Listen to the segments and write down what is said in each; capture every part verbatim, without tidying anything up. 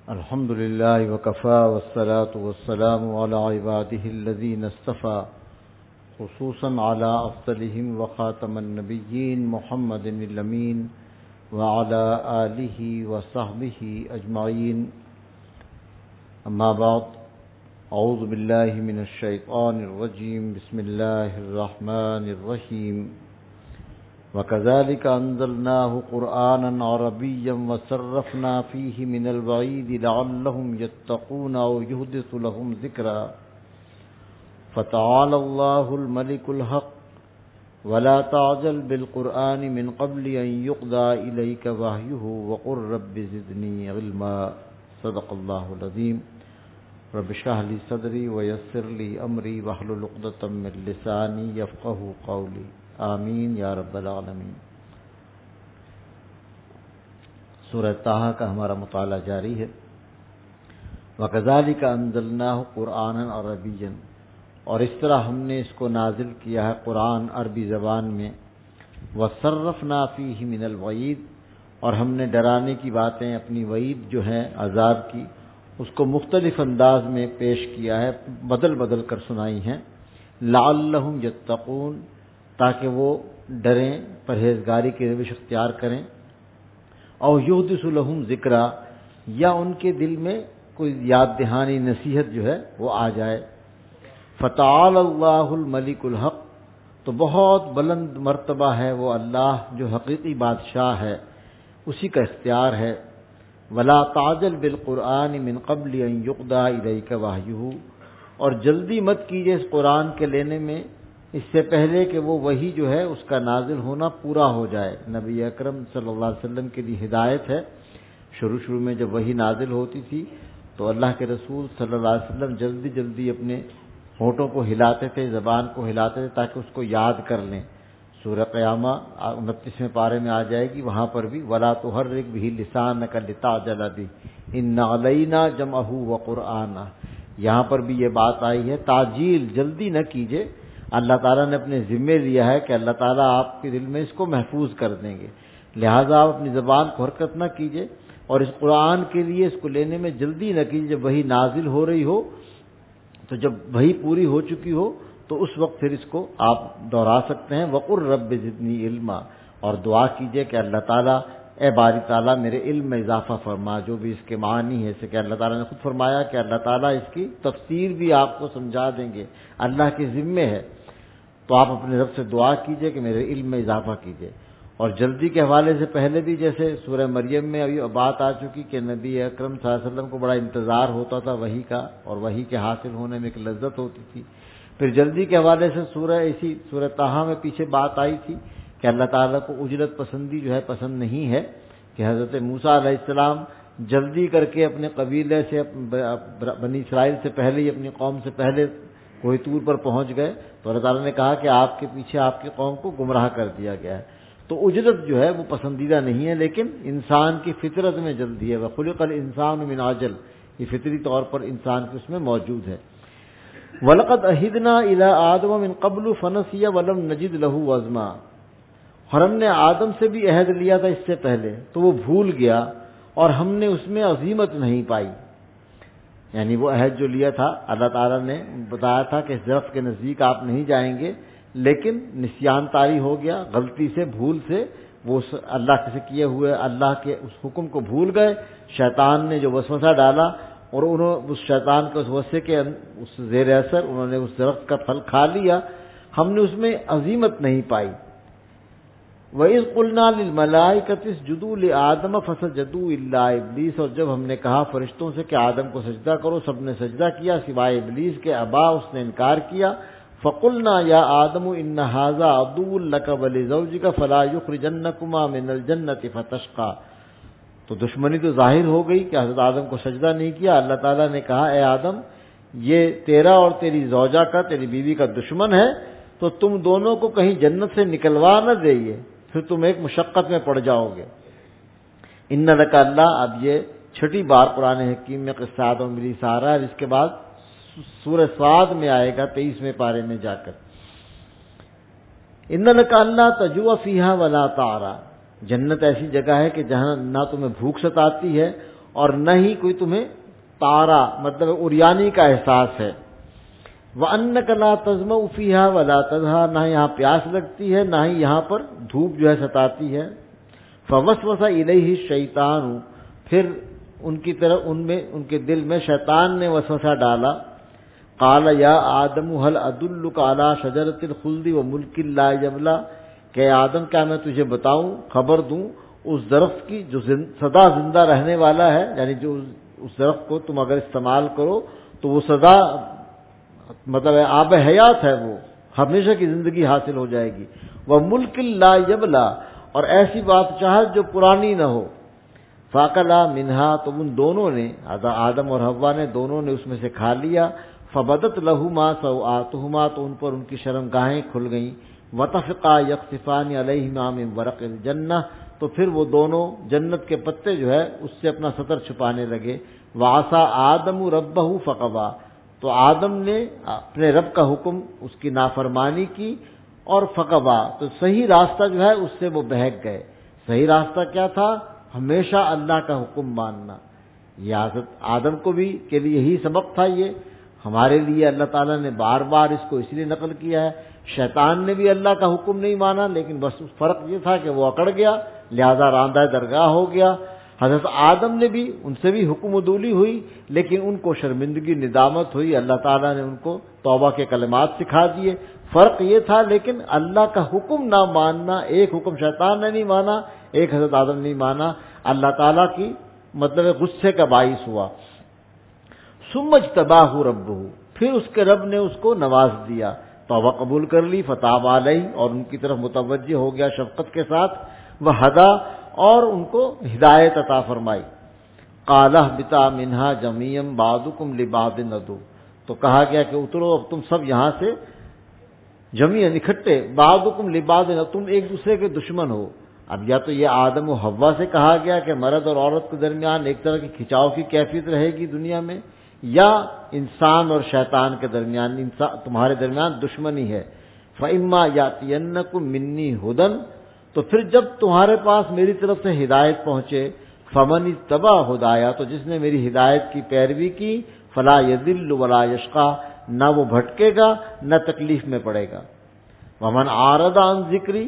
الحمد لله وكفى والصلاة والسلام على عباده الذين اصطفى خصوصا على أفضلهم وخاتم النبيين محمد الأمين وعلى آله وصحبه أجمعين. أما بعد، أعوذ بالله من الشيطان الرجيم. بسم الله الرحمن الرحيم. وكذلك أنزلناه قرآنا عربيا وصرفنا فيه من الوعيد لعلهم يتقون أو يحدث لهم ذكرا. فتعالى الله الملك الحق ولا تعجل بالقرآن من قبل أن يقضى إليك وحيه وقل رب زدني علما. صدق الله العظيم. رب اشرح لي صدري ويسر لي أمري واحلل عقدة من لساني يفقهوا قولي. آمین یا رب العالمین. سورہ طٰہٰ کا ہمارا مطالعہ جاری ہے. وَكَذَلِكَ أَنزَلْنَاهُ قُرْآنًا عَرَبِيًّا، اور اس طرح ہم نے اس کو نازل کیا ہے قرآن عربی زبان میں. وَصَرَّفْنَا فِيهِ مِنَ الْوَعِيدِ، اور ہم نے ڈرانے کی باتیں، اپنی وعید جو ہیں عذاب کی، اس کو مختلف انداز میں پیش کیا ہے، بدل بدل کر سنائی ہیں. لَعَلَّهُمْ يَتَّقُونَ، تاکہ وہ ڈریں، پرہیزگاری کی روش اختیار کریں. او یحدث لہم ذکرا، یا ان کے دل میں کوئی یاد دہانی نصیحت جو ہے وہ آ جائے. فتعالی اللہ الملک الحق، تو بہت بلند مرتبہ ہے وہ اللہ جو حقیقی بادشاہ ہے، اسی کا اختیار ہے. ولا تعجل بالقرآن من قبل ان یقضی الیک وحیہ، اور جلدی مت کیجیے اس قرآن کے لینے میں اس سے پہلے کہ وہ وحی جو ہے اس کا نازل ہونا پورا ہو جائے. نبی اکرم صلی اللہ علیہ وسلم کے لیے ہدایت ہے. شروع شروع میں جب وحی نازل ہوتی تھی تو اللہ کے رسول صلی اللہ علیہ وسلم جلدی جلدی اپنے ہونٹوں کو ہلاتے تھے، زبان کو ہلاتے تھے تاکہ اس کو یاد کر لیں. سورہ قیامہ انتیسویں پارے میں آ جائے گی، وہاں پر بھی وَلَا تُحَرِّكْ بِهِ لِسَانَكَ لِتَعْجَلَ بِهِ إِنَّ عَلَيْنَا جَمْعَهُ وَقُرْآنَهُ. یہاں پر بھی یہ بات آئی ہے، تعجیل، جلدی نہ کیجیے. اللہ تعالیٰ نے اپنے ذمے لیا ہے کہ اللہ تعالیٰ آپ کے دل میں اس کو محفوظ کر دیں گے، لہٰذا آپ اپنی زبان کو حرکت نہ کیجیے، اور اس قرآن کے لیے اس کو لینے میں جلدی نہ کیجیے. جب وہی نازل ہو رہی ہو، تو جب وہی پوری ہو چکی ہو تو اس وقت پھر اس کو آپ دہرا سکتے ہیں. وقل رب زدنی علما، اور دعا کیجیے کہ اللہ تعالیٰ، اے باری تعالیٰ میرے علم میں اضافہ فرما. جو بھی اس کے معنی ہے، جیسے کہ اللہ تعالیٰ نے خود فرمایا کہ اللہ تعالیٰ اس کی تفسیر بھی آپ کو سمجھا دیں گے، اللہ کے ذمے ہے. تو آپ اپنے رب سے دعا کیجئے کہ میرے علم میں اضافہ کیجئے. اور جلدی کے حوالے سے پہلے بھی جیسے سورہ مریم میں ابھی بات آ چکی کہ نبی اکرم صلی اللہ علیہ وسلم کو بڑا انتظار ہوتا تھا وحی کا، اور وحی کے حاصل ہونے میں ایک لذت ہوتی تھی. پھر جلدی کے حوالے سے سورہ اسی سورہ طٰہٰ میں پیچھے بات آئی تھی کہ اللہ تعالیٰ کو اجرت پسندی جو ہے پسند نہیں ہے، کہ حضرت موسیٰ علیہ السلام جلدی کر کے اپنے قبیلے سے، بنی اسرائیل سے پہلے ہی، اپنی قوم سے پہلے کوہ طور پر پہنچ گئے، تو اللہ تعالیٰ نے کہا کہ آپ کے پیچھے آپ کی قوم کو گمراہ کر دیا گیا ہے. تو اجرت جو ہے وہ پسندیدہ نہیں ہے، لیکن انسان کی فطرت میں جلدی ہے. وَخُلِقَ الْإِنسَانُ مِنْ عَجَلٍ، یہ فطری طور پر انسان کے اس میں موجود ہے. وَلَقَدْ عَهِدْنَا إِلَىٰ آدَمَ مِنْ قَبْلُ فَنَسِيَ وَلَمْ نَجِدْ لَهُ عَزْمًا، اور ہم نے آدم سے بھی عہد لیا تھا اس سے پہلے، تو وہ بھول گیا اور ہم نے اس میں عزیمت نہیں پائی. یعنی وہ عہد جو لیا تھا، اللہ تعالیٰ نے بتایا تھا کہ اس درخت کے نزدیک آپ نہیں جائیں گے، لیکن نسیان طاری ہو گیا، غلطی سے، بھول سے وہ اللہ سے کیے ہوئے اللہ کے اس حکم کو بھول گئے. شیطان نے جو وسوسہ ڈالا، اور انہوں اس شیطان کے اس وسوسے کے اس زیر اثر انہوں نے اس درخت کا پھل کھا لیا. ہم نے اس میں عزیمت نہیں پائی. وَإِذْ قُلْنَا لِلْمَلَائِكَةِ اسْجُدُوا لِآدَمَ فَسَجَدُوا إِلَّا إِبْلِيسَ، اور جب ہم نے کہا فرشتوں سے کہ آدم کو سجدہ کرو، سب نے سجدہ کیا سوائے ابلیس کے. ابا، اس نے انکار کیا. فَقُلْنَا يَا آدَمُ إِنَّ هَٰذَا عَدُوٌّ لَكَ وَلِزَوْجِكَ فَلَا يُخْرِجَنَّكُمَا مِنَ الْجَنَّةِ فَتَشْقَىٰ. تو دشمنی تو ظاہر ہو گئی کہ حضرت آدم کو سجدہ نہیں کیا. اللہ تعالیٰ نے کہا اے آدم، یہ تیرا اور تیری زوجہ کا، تیری بیوی کا دشمن ہے، تو تم دونوں کو کہیں جنت سے نکلوا نہ دئیے، پھر تم ایک مشقت میں پڑ جاؤ گے. ان لک اللہ، اب یہ چھٹی بار قرآن حکیم میں قصہ آدم و ابلیس آ رہا ہے، اس کے بعد سورہ صاد میں آئے گا تیئیسویں پارے میں جا کر. ان لک اللہ تجوع فیہا ولا تعری، جنت ایسی جگہ ہے کہ جہاں نہ تمہیں بھوک ستاتی ہے اور نہ ہی کوئی تمہیں تارا مطلب اریانی کا احساس ہے. وَأَنَّكَ لَا تَظْمَأُ فِيهَا وَلَا تَضْحَىٰ، نہ یہاں پیاس لگتی ہے نہ ہی یہاں پر دھوپ جو ہے ستاتی ہے. فَوَسْوَسَ إِلَيْهِ الشَّيْطَانُ، پھر ان کی طرف ان میں ان کے دل میں شیطان نے وسوسہ ڈالا. قَالَ يَا آدَمُ هَلْ أَدُلُّكَ عَلَىٰ شَجَرَةِ الْخُلْدِ وَمُلْكٍ لَا يَبْلَىٰ، کہ آدم کیا میں تجھے بتاؤں خبر دوں اس درخت کی جو سدا زندہ رہنے والا ہے، یعنی جو اس درخت کو تم اگر استعمال کرو تو وہ سدا مطلب آب حیات ہے، وہ ہمیشہ کی زندگی حاصل ہو جائے گی. وَمُلْكٍ لَا يَبْلَىٰ، اور ایسی بادشاہت جو پرانی نہ ہو. فَأَكَلَا مِنْهَا، تو ان دونوں نے آدم اور حوا نے دونوں نے اس میں سے کھا لیا. فَبَدَتْ لَهُمَا سَوْآتُهُمَا، تو ان پر ان کی شرمگاہیں کھل گئیں. وَطَفِقَا يَخْصِفَانِ عَلَيْهِمَا مِنْ وَرَقِ الْجَنَّةِ، تو پھر وہ دونوں جنت کے پتے جو ہے اس سے اپنا سطر چھپانے لگے. وَعَصَىٰ آدَمُ رَبَّهُ فَغَوَىٰ، تو آدم نے اپنے رب کا حکم اس کی نافرمانی کی اور فغوا، تو صحیح راستہ جو ہے اس سے وہ بہک گئے. صحیح راستہ کیا تھا؟ ہمیشہ اللہ کا حکم ماننا. یہ حضرت آدم کو بھی کے لیے یہی سبق تھا. یہ ہمارے لیے اللہ تعالیٰ نے بار بار اس کو اس لیے نقل کیا ہے. شیطان نے بھی اللہ کا حکم نہیں مانا، لیکن بس فرق یہ تھا کہ وہ اکڑ گیا، لہذا راندہ درگاہ ہو گیا. حضرت آدم نے بھی ان سے بھی حکم عدولی ہوئی، لیکن ان کو شرمندگی ندامت ہوئی. اللہ تعالیٰ نے ان کو توبہ کے کلمات سکھا دیے. فرق یہ تھا لیکن اللہ کا حکم نہ ماننا، ایک حکم شیطان نے نہیں مانا، ایک حضرت آدم نے نہیں مانا، اللہ تعالیٰ کی مطلب غصے کا باعث ہوا. ثم اجتباہ ربہ، پھر اس کے رب نے اس کو نواز دیا، توبہ قبول کر لی. فتاب علیہ، اور ان کی طرف متوجہ ہو گیا شفقت کے ساتھ. وہدا، اور ان کو ہدایت عطا فرمائی. قَالَ اهْبِطَا مِنْهَا جَمِيعًا بَعْضُكُمْ لِبَعْضٍ عَدُوٌّ، تو کہا گیا کہ اترو اب تم سب یہاں سے جمیعاً اکٹھے. بعضکم لبعض، تم ایک دوسرے کے دشمن ہو. اب یا تو یہ آدم و حوا سے کہا گیا کہ مرد اور عورت کے درمیان ایک طرح کی کھچاؤ کی کیفیت رہے گی دنیا میں، یا انسان اور شیطان کے درمیان انسان تمہارے درمیان دشمنی ہے. فَإِمَّا يَأْتِيَنَّكُم مِّنِّي هُدًى، تو پھر جب تمہارے پاس میری طرف سے ہدایت پہنچے. فَمَنِ اتَّبَعَ هُدَايَا، تو جس نے میری ہدایت کی پیروی کی. فَلَا يَضِلُّ وَلَا يَشْقَىٰ، نہ وہ بھٹکے گا نہ تکلیف میں پڑے گا. وَمَنْ أَعْرَضَ عَنْ ذِكْرِي،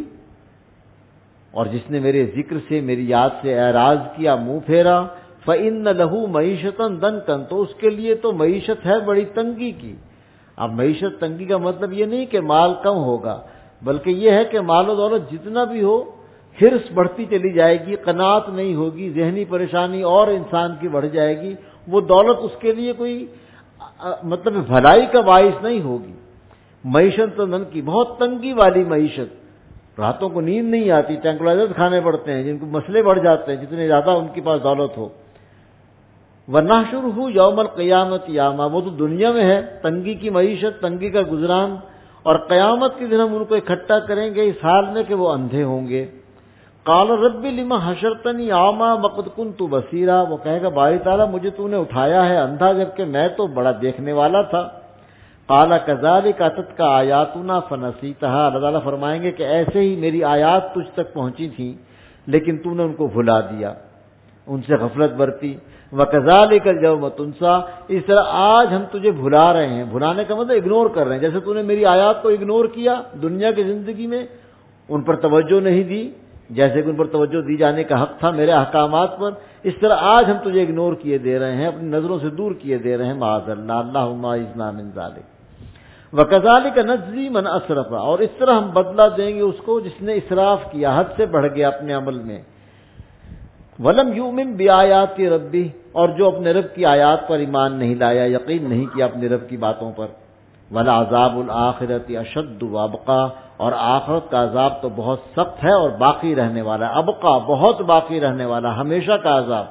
اور جس نے میرے ذکر سے میری یاد سے اعراض کیا، منہ پھیرا. فَإِنَّ لَهُ مَعِيشَةً ضَنْكًا، تو اس کے لیے تو معیشت ہے بڑی تنگی کی. اب معیشت تنگی کا مطلب یہ نہیں کہ مال کم ہوگا، بلکہ یہ ہے کہ مال و دولت جتنا بھی ہو، حرص بڑھتی چلی جائے گی، قناعت نہیں ہوگی، ذہنی پریشانی اور انسان کی بڑھ جائے گی. وہ دولت اس کے لیے کوئی مطلب بھلائی کا باعث نہیں ہوگی. معیشت تن کی بہت تنگی والی معیشت، راتوں کو نیند نہیں آتی، ٹینکلائزر کھانے پڑتے ہیں، جن کو مسئلے بڑھ جاتے ہیں جتنے زیادہ ان کے پاس دولت ہو. وَنَحْشُرُهُ يَوْمَ الْقِيَامَةِ أَعْمَىٰ، وہ تو دنیا میں ہے تنگی کی معیشت، تنگی کا گزران، اور قیامت کے دن ہم ان کو اکٹھا کریں گے اس حال میں کہ وہ اندھے ہوں گے. قَالَ رَبِّ لِمَ حَشَرْتَنِي أَعْمَىٰ وَقَدْ كُنتُ بَصِيرًا، وہ کہے گا باری تعالیٰ مجھے تو نے اٹھایا ہے اندھا جبکہ میں تو بڑا دیکھنے والا تھا. قَالَ كَذَٰلِكَ أَتَتْكَ آيَاتُنَا فَنَسِيتَهَا، اللہ تعالیٰ فرمائیں گے کہ ایسے ہی میری آیات تجھ تک پہنچی تھیں لیکن تو نے ان کو بھلا دیا، ان سے غفلت برتی. وَكَذَٰلِكَ الْيَوْمَ تُنسَىٰ، اس طرح آج ہم تجھے بھلا رہے ہیں. بھلانے کا مطلب اگنور کر رہے ہیں، جیسے تو نے میری آیات کو اگنور کیا دنیا کی زندگی میں، ان پر توجہ نہیں دی جیسے کہ ان پر توجہ دی جانے کا حق تھا میرے احکامات پر، اس طرح آج ہم تجھے اگنور کیے دے رہے ہیں، اپنی نظروں سے دور کیے دے رہے ہیں. معاذ اللہ، اللہم اعذنا من ذلک. وَكَذَٰلِكَ نَجْزِي مَنْ أَسْرَفَ، اور اس طرح ہم بدلہ دیں گے اس کو جس نے اسراف کیا، حد سے بڑھ گیا اپنے عمل میں. وَلَمْ يُؤْمِنْ بِآيَاتِ رَبِّهِ، اور جو اپنے رب کی آیات پر ایمان نہیں لایا، یقین نہیں کیا اپنے رب کی باتوں پر. وَلَعَذَابُ الْآخِرَةِ أَشَدُّ وَأَبْقَىٰ، اور آخرت کا عذاب تو بہت سخت ہے اور باقی رہنے والا ہے. ابقا، بہت باقی رہنے والا، ہمیشہ کا عذاب.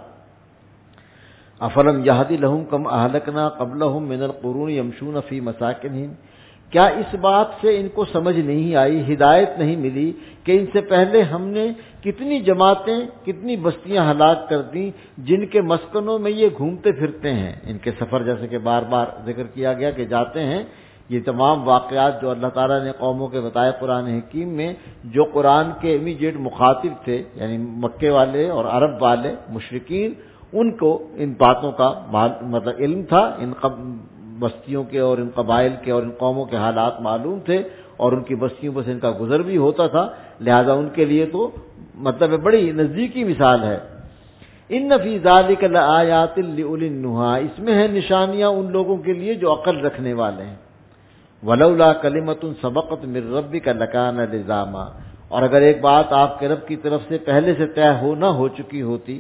افلم یہدی لہم کم اہلکنا قبلہم من القرون یمشون فی مساکنہم، کیا اس بات سے ان کو سمجھ نہیں آئی، ہدایت نہیں ملی کہ ان سے پہلے ہم نے کتنی جماعتیں، کتنی بستیاں ہلاک کر دیں جن کے مسکنوں میں یہ گھومتے پھرتے ہیں. ان کے سفر جیسے کہ بار بار ذکر کیا گیا کہ جاتے ہیں. یہ تمام واقعات جو اللہ تعالیٰ نے قوموں کے بتائے قرآن حکیم میں، جو قرآن کے امیجیٹ مخاطب تھے یعنی مکے والے اور عرب والے مشرکین، ان کو ان باتوں کا مطلب علم تھا، ان بستیوں کے اور ان قبائل کے اور ان قوموں کے حالات معلوم تھے اور ان کی بستیوں پر سے ان کا گزر بھی ہوتا تھا، لہذا ان کے لیے تو مطلب بڑی نزدیکی مثال ہے۔ ان فی ذالک لآیات لأولی النہی، اس میں ہے نشانیاں ان لوگوں کے لیے جو عقل رکھنے والے ہیں۔ ولولا کلمۃ سبقت من ربک لکان لزاما، اور اگر ایک بات آپ کے رب کی طرف سے پہلے سے طے ہو نہ ہو چکی ہوتی،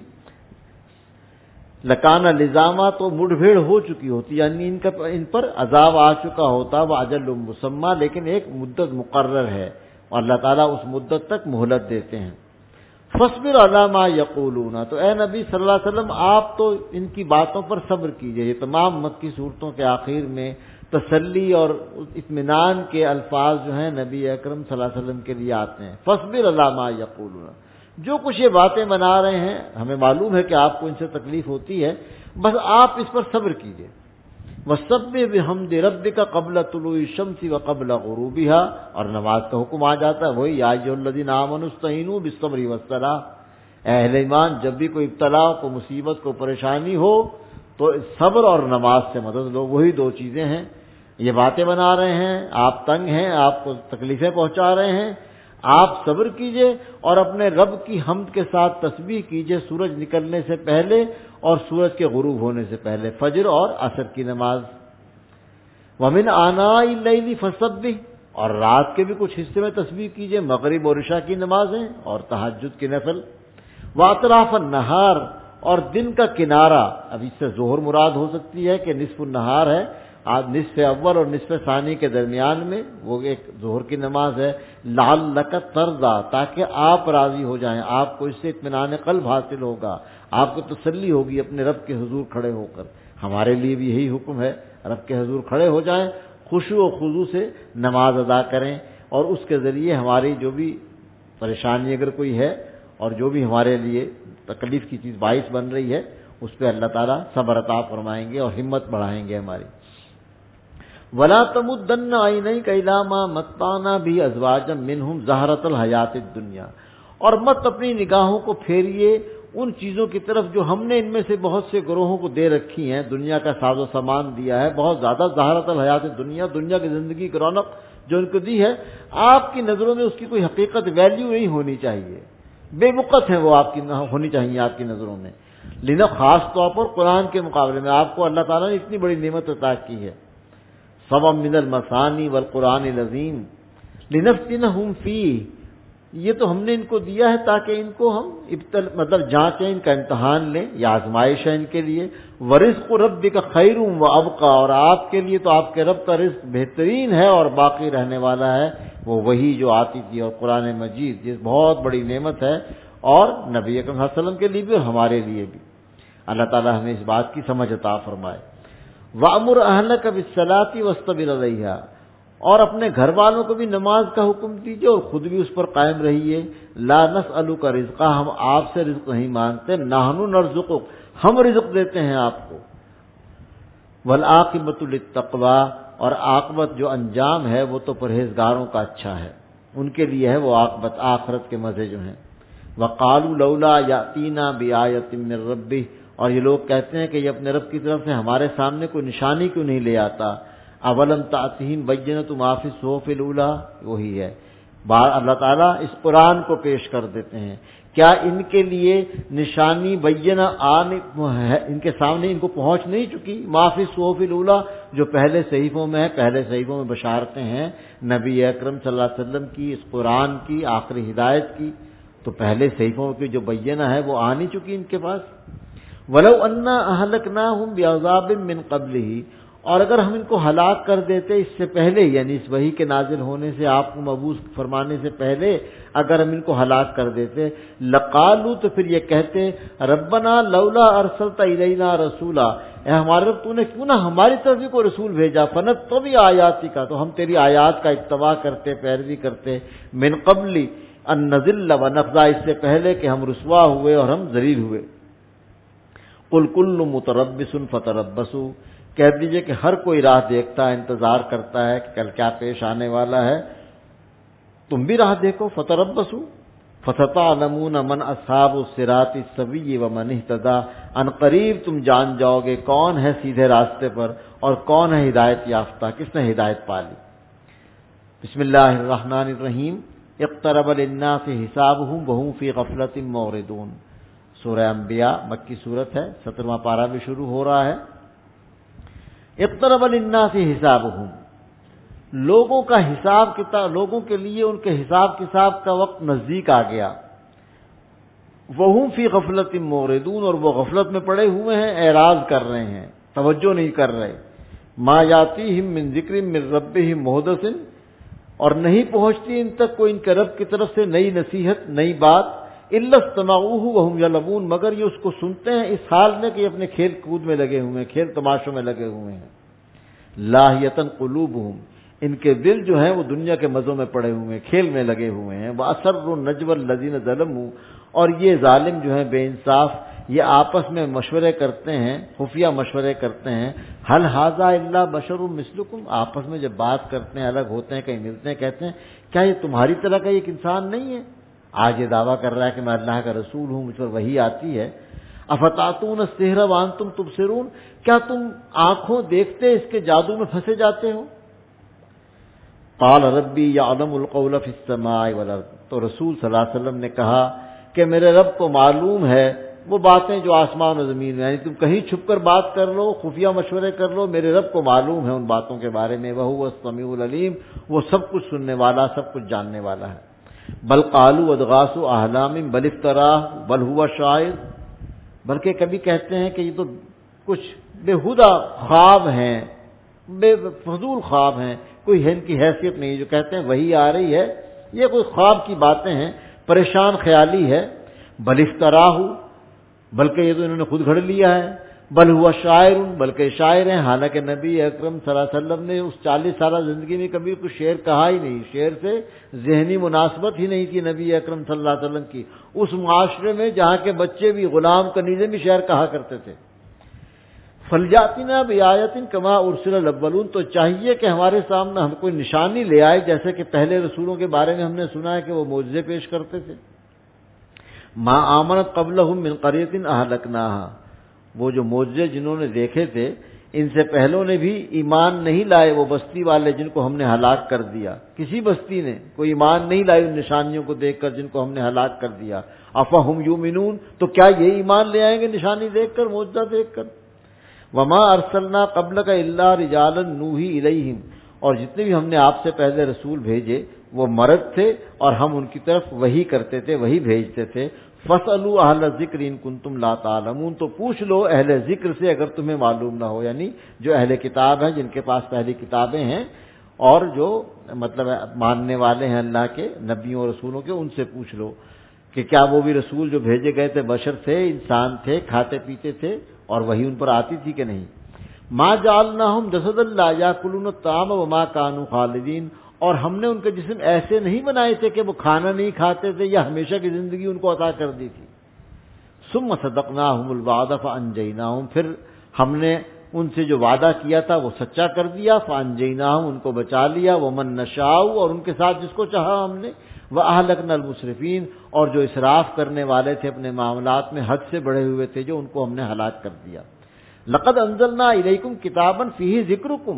لکان لزاما تو مڑ بھیڑ ہو چکی ہوتی، یعنی ان کا ان پر عذاب آ چکا ہوتا، وہ اجل مسمى، لیکن ایک مدت مقرر ہے اور اللہ تعالیٰ اس مدت تک مہلت دیتے ہیں۔ فاصبر علی ما یقولون، تو اے نبی صلی اللہ علیہ وسلم آپ تو ان کی باتوں پر صبر کیجئے۔ یہ تمام مکی صورتوں کے آخر میں تسلی اور اطمینان کے الفاظ جو ہیں نبی اکرم صلی اللہ علیہ وسلم کے لیے آتے ہیں۔ فاصبر علی ما یقولون، جو کچھ یہ باتیں بنا رہے ہیں ہمیں معلوم ہے کہ آپ کو ان سے تکلیف ہوتی ہے، بس آپ اس پر صبر کیجئے۔ وَسَبِّحْ بِحَمْدِ رَبِّكَ قَبْلَ طُلُوعِ الشَّمْسِ وَقَبْلَ غُرُوبِهَا، اور نماز کا حکم آ جاتا ہے وہی یا ایھا الذین آمنوا استعینوا بالصبر والصلاۃ، اے اہل ایمان جب بھی کوئی ابتلا کو مصیبت کو پریشانی ہو تو صبر اور نماز سے مدد لو، وہی دو چیزیں ہیں۔ یہ باتیں بنا رہے ہیں، آپ تنگ ہیں، آپ کو تکلیفیں پہنچا رہے ہیں، آپ صبر کیجئے اور اپنے رب کی حمد کے ساتھ تسبیح کیجئے سورج نکلنے سے پہلے اور سورج کے غروب ہونے سے پہلے، فجر اور عصر کی نماز۔ وَمِنْ آنَاءِ اللَّيْلِ فَسَبِّحْ، اور رات کے بھی کچھ حصے میں تسبیح کیجئے، مغرب اور عشاء کی نمازیں اور تہجد کی نفل۔ وَأَطْرَافَ النَّهَارِ، اور دن کا کنارہ، اب اس سے ظہر مراد ہو سکتی ہے کہ نصف النہار ہے، آج نصف اول اور نصف ثانی کے درمیان میں وہ ایک ظہر کی نماز ہے۔ لعلک ترضی، تاکہ آپ راضی ہو جائیں، آپ کو اس سے اطمینان قلب حاصل ہوگا، آپ کو تسلی ہوگی اپنے رب کے حضور کھڑے ہو کر۔ ہمارے لیے بھی یہی حکم ہے، رب کے حضور کھڑے ہو جائیں، خشوع و خضوع سے نماز ادا کریں، اور اس کے ذریعے ہماری جو بھی پریشانی اگر کوئی ہے اور جو بھی ہمارے لیے تکلیف کی چیز باعث بن رہی ہے اس پہ اللہ تعالیٰ صبر عطا فرمائیں گے اور ہمت بڑھائیں گے ہماری۔ وَلَا تَمُدَّنَّ عَيْنَيْكَ إِلَىٰ مَا مَتَّعْنَا بِهِ أَزْوَاجًا مِّنْهُمْ زَهْرَةَ الْحَيَاةِ الدُّنْيَا، اور مت اپنی نگاہوں کو پھیریے ان چیزوں کی طرف جو ہم نے ان میں سے بہت سے گروہوں کو دے رکھی ہیں، دنیا کا ساز و سامان دیا ہے، بہت زیادہ زہرۃ الحیات الدنیا، دنیا کی زندگی کی رونق جو ان کو دی ہے، آپ کی نظروں میں اس کی کوئی حقیقت ویلیو نہیں ہونی چاہیے، بے وقت ہیں وہ آپ کی ہونی چاہیے آپ کی نظروں میں، لیکن خاص طور پر قرآن کے مقابلے میں آپ کو اللہ تعالیٰ نے اتنی بڑی نعمت عطا کی ہے۔ سبع من المثانی والقرآن العظیم لنفتنہم فیہ، یہ تو ہم نے ان کو دیا ہے تاکہ ان کو ہم ابتل مطلب جانچیں، ان کا امتحان لیں، یا آزمائش ہے ان کے لیے۔ ورزق ربک خیر و ابقی، اور آپ کے لیے تو آپ کے رب کا رزق بہترین ہے اور باقی رہنے والا ہے، وہ وہی جو آتی تھی اور قرآن مجید، یہ بہت بڑی نعمت ہے، اور نبی اکرم صلی اللہ علیہ وسلم کے لیے بھی اور ہمارے لیے بھی۔ اللہ تعالی ہمیں اس بات کی سمجھ عطا فرمائے۔ وَأْمُرْ أَهْلَكَ بِالصَّلَاةِ وَاصْطَبِرْ عَلَيْهَا، اور اپنے گھر والوں کو بھی نماز کا حکم دیجیے اور خود بھی اس پر قائم رہیے۔ لا نسألک رزقا، ہم آپ سے رزق نہیں مانگتے، نحن نرزقک، ہم رزق دیتے ہیں آپ کو۔ والعاقبۃ للتقوی، اور عاقبت جو انجام ہے وہ تو پرہیزگاروں کا اچھا ہے، ان کے لیے ہے وہ عاقبت، آخرت کے مزے جو ہیں۔ وقالوا لولا یأتینا بآیۃ من ربہ، اور یہ لوگ کہتے ہیں کہ یہ اپنے رب کی طرف سے ہمارے سامنے کوئی نشانی کیوں نہیں لے آتا۔ اولم تأتہم بینۃ ما فی الصحف الاولی، وہی ہے بار اللہ تعالیٰ اس قرآن کو پیش کر دیتے ہیں، کیا ان کے لیے نشانی بینہ آن ان کے سامنے ان کو پہنچ نہیں چکی؟ ما فی الصحف الاولی، جو پہلے صحیفوں میں ہے، پہلے صحیفوں میں بشارتیں ہیں نبی اکرم صلی اللہ علیہ وسلم کی، اس قرآن کی آخری ہدایت کی، تو پہلے صحیفوں کی جو بینہ ہے وہ آ نہیں چکی ان کے پاس۔ وَلَوْ أَنَّا أَهْلَكْنَاهُمْ بِعَذَابٍ مِّن قَبْلِهِ، اور اگر ہم ان کو ہلاک کر دیتے اس سے پہلے، یعنی اس وحی کے نازل ہونے سے، آپ کو مبعوث فرمانے سے پہلے اگر ہم ان کو ہلاک کر دیتے، لَقَالُوا، تو پھر یہ کہتے، رَبَّنَا لَوْلَا أَرْسَلْتَ إِلَيْنَا رَسُولًا، اے ہمارے رب تو نے کیوں نہ ہماری طرف بھی کوئی رسول بھیجا، فَنَتَّبِعْ آیَاتِکَ، تو ہم تیری آیات کا اتباع کرتے، پیروی کرتے، مِن قَبْلِ أَن نَّذِلَّ وَنَخْزَىٰ، اس سے پہلے کہ ہم رسوا ہوئے اور ہم ذلیل ہوئے۔ قُلْ كُلٌّ مُتَرَبِّصٌ فَتَرَبَّصُوا، کہہ دیجئے کہ ہر کوئی راہ دیکھتا ہے، انتظار کرتا ہے کہ کل کیا پیش آنے والا ہے، تم بھی راہ دیکھو، فتربصوا، فَسَتَعْلَمُونَ مَنْ أَصْحَابُ الصِّرَاطِ السَّوِيِّ وَمَنِ اهْتَدَىٰ، ان قریب تم جان جاؤ گے کون ہے سیدھے راستے پر اور کون ہے ہدایت یافتہ، کس نے ہدایت پا لی۔ بسم اللہ الرحمن الرحیم۔ اقترب للناس حسابهم وهم فی غفلۃ معرضون۔ سورہ انبیاء مکی صورت ہے، سترواں پارہ بھی شروع ہو رہا ہے۔ اقترب للناس حسابهم، لوگوں کا حساب کتاب، لوگوں کے لیے ان کے حساب کتاب کا وقت نزدیک آ گیا۔ وهم فی غفلۃ معرضون، اور وہ غفلت میں پڑے ہوئے ہیں، اعراض کر رہے ہیں، توجہ نہیں کر رہے۔ ما یاتیہم من ذکر من ربہم محدث، اور نہیں پہنچتی ان تک کوئی ان کے رب کی طرف سے نئی نصیحت، نئی بات، الا استمعوہ وہم یلعبون، مگر یہ اس کو سنتے ہیں اس حال میں کہ اپنے کھیل کود میں لگے ہوئے ہیں، کھیل تماشوں میں لگے ہوئے ہیں۔ لاہیۃ قلوبہم، ان کے دل جو ہیں وہ دنیا کے مزوں میں پڑے ہوئے ہیں، کھیل میں لگے ہوئے ہیں۔ وَأَسَرُّوا النَّجْوَى الَّذِينَ ظَلَمُوا، اور یہ ظالم جو ہیں بے انصاف، یہ آپس میں مشورے کرتے ہیں، خفیہ مشورے کرتے ہیں۔ هَلْ هَذَا إِلَّا بَشَرٌ مِثْلُكُمْ، آپس میں جب بات کرتے ہیں، الگ ہوتے ہیں، کہیں ملتے ہیں، کہتے ہیں کیا یہ تمہاری طرح کا ایک انسان نہیں ہے؟ آج یہ دعویٰ کر رہا ہے کہ میں اللہ کا رسول ہوں، مجھ پر وحی آتی ہے۔ افتاتون السحر وانتم تبصرون، کیا تم آنکھوں دیکھتے اس کے جادو میں پھنسے جاتے ہو؟ قال ربی یعلم القول فی السماء والارض، تو رسول صلی اللہ علیہ وسلم نے کہا کہ میرے رب کو معلوم ہے وہ باتیں جو آسمان و زمین میں، یعنی تم کہیں چھپ کر بات کر لو، خفیہ مشورے کر لو، میرے رب کو معلوم ہے ان باتوں کے بارے میں۔ وہو السمیع العلیم، وہ سب کچھ سننے والا، سب کچھ جاننے والا ہے۔ بل قالوا اضغاث احلام بل افتراہ بل هو شاعر، بلکہ کبھی کہتے ہیں کہ یہ تو کچھ بےہودہ خواب ہیں، بے فضول خواب ہیں، کوئی ان کی حیثیت نہیں، جو کہتے ہیں وہی آ رہی ہے، یہ کوئی خواب کی باتیں ہیں، پریشان خیالی ہے۔ بل افتراہ، بلکہ یہ تو انہوں نے خود گھڑ لیا ہے۔ بل ہوا شاعر، بلکہ شاعر ہیں، حالانکہ نبی اکرم صلی اللہ علیہ وسلم نے اس چالیس سالہ زندگی میں کبھی کوئی شعر کہا ہی نہیں، شعر سے ذہنی مناسبت ہی نہیں تھی نبی اکرم صلی اللہ علیہ وسلم کی، اس معاشرے میں جہاں کے بچے بھی، غلام کنیزیں بھی شعر کہا کرتے تھے۔ فَلْيَأْتِنَا بِآیَةٍ كَمَا أُرْسِلَ الْأَوَّلُونَ، تو چاہیے کہ ہمارے سامنے ہم کوئی نشانی لے آئے، جیسے کہ پہلے رسولوں کے بارے میں ہم نے سنا ہے کہ وہ معجزے پیش کرتے تھے۔ ما آمنت قبلہم من قریۃ اہلکناہا، وہ جو معجزے جنہوں نے دیکھے تھے ان سے پہلوں نے بھی ایمان نہیں لائے، وہ بستی والے جن کو ہم نے ہلاک کر دیا، کسی بستی نے کوئی ایمان نہیں لائی ان نشانیوں کو دیکھ کر جن کو ہم نے ہلاک کر دیا۔ افہم یؤمنون، تو کیا یہ ایمان لے آئیں گے نشانی دیکھ کر، معجزہ دیکھ کر؟ وما ارسلنا قبلک الا رجالا نوحی الیہم، اور جتنے بھی ہم نے آپ سے پہلے رسول بھیجے وہ مرد تھے اور ہم ان کی طرف وحی کرتے تھے، وحی بھیجتے تھے۔ فاسألوا اہل الذکر ان کنتم لا تعلمون، تو پوچھ لو اہل ذکر سے اگر تمہیں معلوم نہ ہو، یعنی جو اہل کتاب ہیں، جن کے پاس پہلی کتابیں ہیں اور جو مطلب ماننے والے ہیں اللہ کے نبیوں اور رسولوں کے، ان سے پوچھ لو کہ کیا وہ بھی رسول جو بھیجے گئے تھے بشر تھے، انسان تھے، کھاتے پیتے تھے اور وہی ان پر آتی تھی کہ نہیں۔ ما جعلناہم جسدا لا یاکلون الطعام وما کانوا خالدین، اور ہم نے ان کے جسم ایسے نہیں بنائے تھے کہ وہ کھانا نہیں کھاتے تھے یا ہمیشہ کی زندگی ان کو عطا کر دی تھی۔ ثم صدقناہم الوعد فانجیناہم، پھر ہم نے ان سے جو وعدہ کیا تھا وہ سچا کر دیا، فانجیناہم، ان کو بچا لیا، ومن نشاء، اور ان کے ساتھ جس کو چاہا ہم نے، وَأَهْلَكْنَا الْمُسْرِفِينَ، اور جو اسراف کرنے والے تھے اپنے معاملات میں، حد سے بڑھے ہوئے تھے جو، ان کو ہم نے ہلاک کر دیا۔ لَقَدْ أَنزَلْنَا إِلَيْكُمْ كِتَابًا فِيهِ ذِكْرُكُمْ،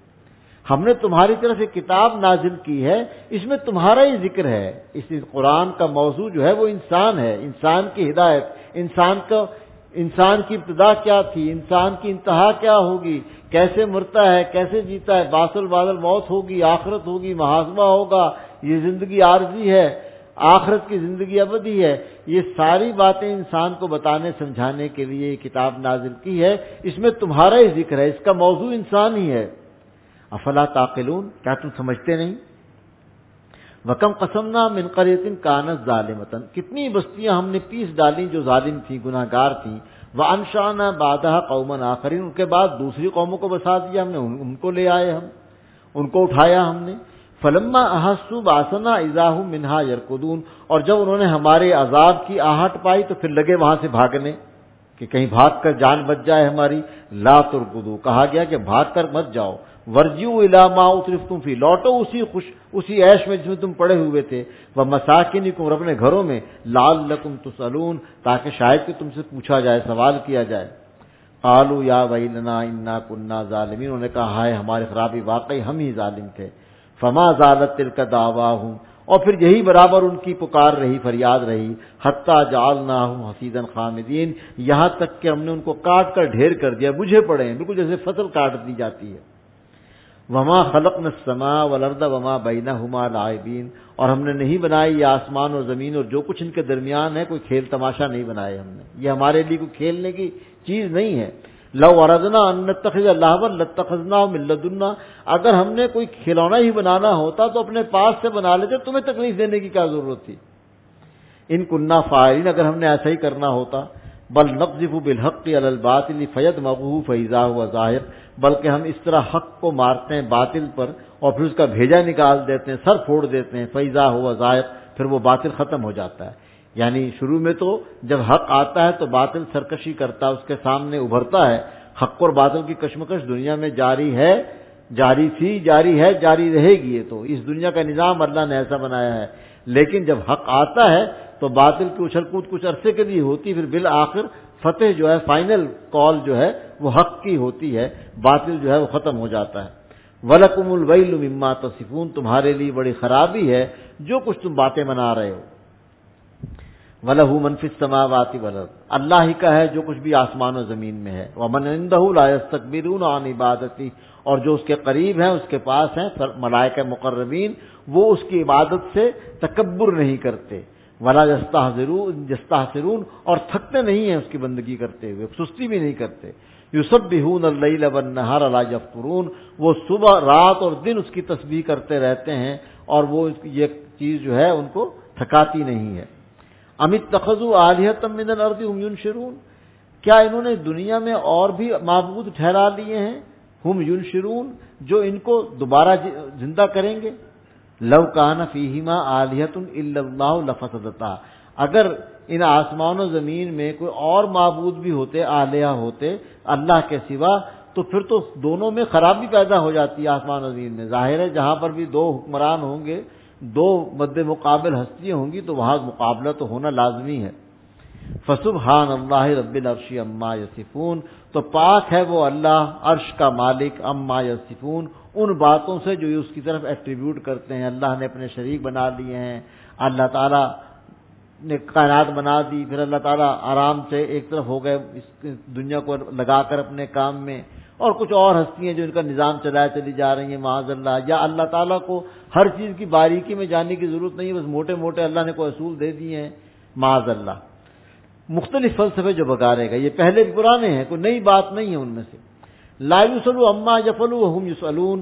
ہم نے تمہاری طرف ایک کتاب نازل کی ہے، اس میں تمہارا ہی ذکر ہے۔ اس قرآن کا موضوع جو ہے وہ انسان ہے، انسان کی ہدایت، انسان کا انسان کی ابتدا کیا تھی، انسان کی انتہا کیا ہوگی، کیسے مرتا ہے، کیسے جیتا ہے، بعث بعد الموت ہوگی، آخرت ہوگی، محاسبہ ہوگا، یہ زندگی عارضی ہے، آخرت کی زندگی ابدی ہے، یہ ساری باتیں انسان کو بتانے سمجھانے کے لیے یہ کتاب نازل کی ہے، اس میں تمہارا ہی ذکر ہے، اس کا موضوع انسان ہی ہے۔ افلا تعقلون، کیا تم سمجھتے نہیں؟ وَكَمْ قَسَمْنَا مِنْ قَرْيَةٍ كَانَتْ ظَالِمَةً، کتنی بستیاں ہم نے پیس ڈالیں جو ظالم تھیں، گناہ گار تھیں۔ وَأَنشَأْنَا بَعْدَهَا قَوْمًا آخَرِينَ، ان کے بعد دوسری قوموں کو بسا دیا ہم نے، ان کو لے آئے ہم، ان کو اٹھایا ہم نے۔ فَلَمَّا أَحَسُّوا بَأْسَنَا إِذَا هُمْ مِنْهَا يَرْكُضُونَ، اور جب انہوں نے ہمارے عذاب کی آہٹ پائی تو پھر لگے وہاں سے بھاگنے کہ کہیں بھاگ کر جان بچ جائے ہماری۔ لا ترکضوا، کہا گیا کہ بھاگ کر مت جاؤ، ورجعوا الی ما اترفتم فی، لوٹو اسی خوش اسی عیش میں جس میں تم پڑے ہوئے تھے، ومساکنکم، اور اپنے گھروں میں، لعلکم تسألون، تاکہ شاید کہ تم سے پوچھا جائے، سوال کیا جائے۔ قالوا یا ویلنا انا کنا ظالمین، انہوں نے کہا ہائے ہماری خرابی، واقعی ہم ہی ظالم تھے۔ فما زالت تلک دعواہم، اور پھر یہی برابر ان کی پکار رہی، فریاد رہی، حتی جعلناہم حصیدا خامدین، یہاں تک کہ ہم نے ان کو کاٹ کر ڈھیر کر دیا، بجھے پڑے ہیں، بالکل جیسے فصل کاٹ دی جاتی ہے۔ وما خلقنا السماء والارض وما بینہما لاعبین، اور ہم نے نہیں بنائی یہ آسمان اور زمین اور جو کچھ ان کے درمیان ہے، کوئی کھیل تماشا نہیں بنائے ہم نے، یہ ہمارے لیے کوئی کھیلنے کی چیز نہیں ہے۔ لو اردنا ان نتخذ لہوا لاتخذناه من لدنا، اگر ہم نے کوئی کھلونا ہی بنانا ہوتا تو اپنے پاس سے بنا لیتے، تمہیں تکلیف دینے کی کیا ضرورت تھی؟ ان کننا فاعلین، اگر ہم نے ایسا ہی کرنا ہوتا۔ بل نقذف بالحق علی الباطل فیدمغه فاذا هو زاهق، بلکہ ہم اس طرح حق کو مارتے ہیں باطل پر اور پھر اس کا بھیجا نکال دیتے ہیں، سر پھوڑ دیتے ہیں، فاذا هو زاهق، پھر وہ باطل ختم ہو جاتا ہے۔ یعنی شروع میں تو جب حق آتا ہے تو باطل سرکشی کرتا ہے، اس کے سامنے ابھرتا ہے۔ حق اور باطل کی کشمکش دنیا میں جاری ہے، جاری تھی، جاری ہے، جاری رہے گی، یہ تو اس دنیا کا نظام اللہ نے ایسا بنایا ہے۔ لیکن جب حق آتا ہے تو باطل کی اچھل کود کچھ عرصے کے لیے ہوتی، پھر بالآخر فتح جو ہے، فائنل کال جو ہے وہ حق کی ہوتی ہے، باطل جو ہے وہ ختم ہو جاتا ہے۔ وَلَكُمُ الْوَيْلُ مِمَّا تَصِفُونَ، تمہارے لیے بڑی خرابی ہے جو کچھ تم باتیں بنا رہے ہو۔ وَلَهُ مَن فِي السَّمَاوَاتِ وَالْأَرْضِ، اللہ ہی کا ہے جو کچھ بھی آسمان و زمین میں ہے۔ وَمَنْ عِندَهُ لَا يَسْتَكْبِرُونَ عَنْ عِبَادَتِهِ، اور جو اس کے قریب ہیں، اس کے پاس ہیں ملائکہ مقربین، وہ اس کی عبادت سے تکبر نہیں کرتے۔ وَلَا يَسْتَحْسِرُونَ، اور تھکتے نہیں ہیں اس کی بندگی کرتے ہوئے، سستی بھی نہیں کرتے۔ يُسَبِّحُونَ اللَّيْلَ وَالنَّهَارَ لَا يَفْتُرُونَ، وہ صبح رات اور دن اس کی تسبیح کرتے رہتے ہیں اور وہ یہ چیز جو ہے ان کو تھکاتی نہیں ہے۔ ام اتخذوا آلہۃ من الارض هم ينشرون، کیا انہوں نے دنیا میں اور بھی معبود ٹھہرا لیے ہیں، ہم ینشرون، جو ان کو دوبارہ زندہ کریں گے۔ لو کان فیہما آلہۃ الا اللہ لفسدتا، اگر ان آسمان و زمین میں کوئی اور معبود بھی ہوتے، آلیہ ہوتے اللہ کے سوا، تو پھر تو دونوں میں خرابی پیدا ہو جاتی ہے آسمان و زمین میں۔ ظاہر ہے جہاں پر بھی دو حکمران ہوں گے، دو مد مقابل ہستیاں ہوں گی، تو وہاں مقابلہ تو ہونا لازمی ہے۔ فسبحان اللہ رب العرش عما یصفون، تو پاک ہے وہ اللہ عرش کا مالک، عما یصفون، ان باتوں سے جو اس کی طرف ایٹریبیوٹ کرتے ہیں۔ اللہ نے اپنے شریک بنا لیے ہیں، اللہ تعالیٰ نے کائنات بنا دی، پھر اللہ تعالیٰ آرام سے ایک طرف ہو گئے اس دنیا کو لگا کر اپنے کام میں، اور کچھ اور ہستیاں جو ان کا نظام چلائے چلی جا رہی ہیں معاذ اللہ۔ یا اللہ تعالیٰ کو ہر چیز کی باریکی میں جاننے کی ضرورت نہیں ہے، بس موٹے موٹے اللہ نے کوئی اصول دے دیے ہیں معاذ اللہ۔ مختلف فلسفے جو بگارے گا، یہ پہلے بھی پرانے ہیں، کوئی نئی بات نہیں ہے ان میں سے۔ لا یسألوا عما یفعلوا وهم یسألون،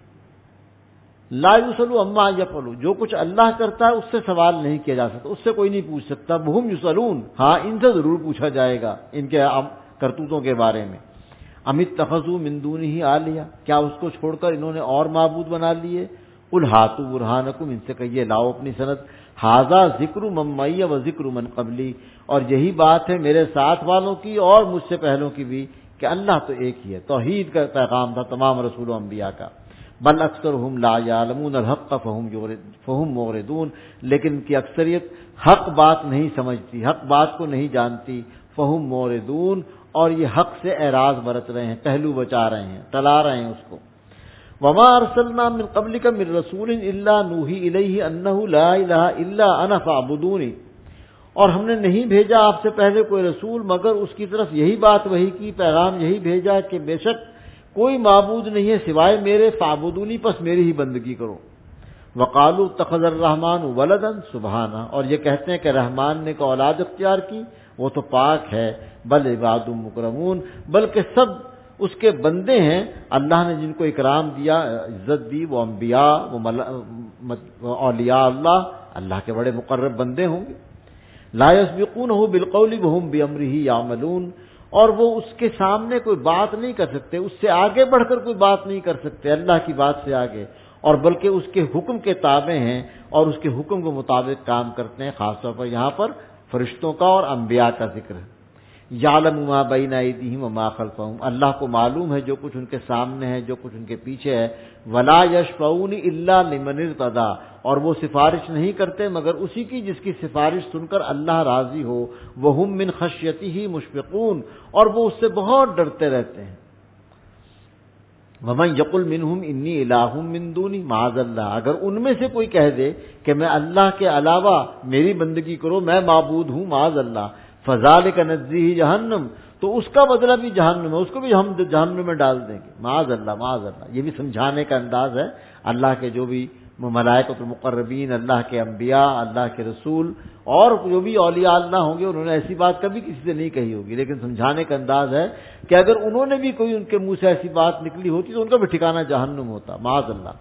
لا یسألوا عما یفعلوا، جو کچھ اللہ کرتا ہے اس سے سوال نہیں کیا جا سکتا، اس سے کوئی نہیں پوچھ سکتا۔ وهم یسألون، ہاں ان سے ضرور پوچھا جائے گا ان کے کرتوتوں کے بارے میں۔ ام اتخذوا من دونہ آلیہ، کیا اس کو چھوڑ کر انہوں نے اور معبود بنا لیے؟ قل ہاتوا برہانکم، ان سے کہیے لاؤ اپنی سند۔ ھذا ذکر من معی و ذکر من قبلی، اور یہی بات ہے میرے ساتھ والوں کی اور مجھ سے پہلوں کی بھی، کہ اللہ تو ایک ہی ہے۔ توحید کا پیغام تھا تمام رسول و انبیاء کا۔ بل اکثرهم لا یعلمون الحق فهم فهم معرضون، لیکن ان کی اکثریت حق بات نہیں سمجھتی، حق بات کو نہیں جانتی۔ فهم معرضون، اور یہ حق سے اعراض برت رہے ہیں، پہلو بچا رہے ہیں، ٹلا رہے ہیں اس کو۔ وما ارسلنا من قبلک من رسول الا نوحی الیہ انہ لا الہ الا انا فاعبدونی، اور ہم نے نہیں بھیجا آپ سے پہلے کوئی رسول مگر اس کی طرف یہی بات وحی کی، پیغام یہی بھیجا کہ بے شک کوئی معبود نہیں ہے سوائے میرے، فاعبدونی، پس میری ہی بندگی کرو۔ وقالوا اتخذ الرحمن ولدا سبحانہ، اور یہ کہتے ہیں کہ رحمان نے کو اولاد اختیار کی، وہ تو پاک ہے۔ بل عباد مکرمون، بلکہ سب اس کے بندے ہیں، اللہ نے جن کو اکرام دیا، عزت دی، وہ انبیاء، وہ اولیاء اللہ، اللہ کے بڑے مقرب بندے ہوں گے۔ لا یسبقونہ بالقول وہم بامرہ یعملون، اور وہ اس کے سامنے کوئی بات نہیں کر سکتے، اس سے آگے بڑھ کر کوئی بات نہیں کر سکتے اللہ کی بات سے آگے، اور بلکہ اس کے حکم کے تابع ہیں اور اس کے حکم کے مطابق کام کرتے ہیں۔ خاص طور پر یہاں پر فرشتوں کا اور انبیاء کا ذکر ہے۔ یعلم ما بین ایدیہم وما خلفہم، اللہ کو معلوم ہے جو کچھ ان کے سامنے ہے، جو کچھ ان کے پیچھے ہے، ولا یشفعون الا لمن ارتضی، اور وہ سفارش نہیں کرتے مگر اسی کی جس کی سفارش سن کر اللہ راضی ہو، وہم من خشیتہ مشفقون، اور وہ اس سے بہت ڈرتے رہتے ہیں۔ ومن یقل منہم انی الہ من دونی، معاذ اللہ، اگر ان میں سے کوئی کہہ دے کہ میں اللہ کے علاوہ میری بندگی کرو، میں معبود ہوں، معاذ اللہ، فذالک نجزیہ جہنم، تو اس کا بدلہ بھی جہنم ہے، اس کو بھی ہم جہنم میں ڈال دیں گے، معاذ اللہ معاذ اللہ۔ یہ بھی سمجھانے کا انداز ہے اللہ کے جو بھی ملائکۃ المقربین، اللہ کے انبیاء، اللہ کے رسول اور جو بھی اولیاء اللہ ہوں گے، انہوں نے ایسی بات کبھی کسی سے نہیں کہی ہوگی، لیکن سمجھانے کا انداز ہے کہ اگر انہوں نے بھی کوئی ان کے منہ سے ایسی بات نکلی ہوتی تو ان کا بھی ٹھکانہ جہنم ہوتا، معاذ اللہ۔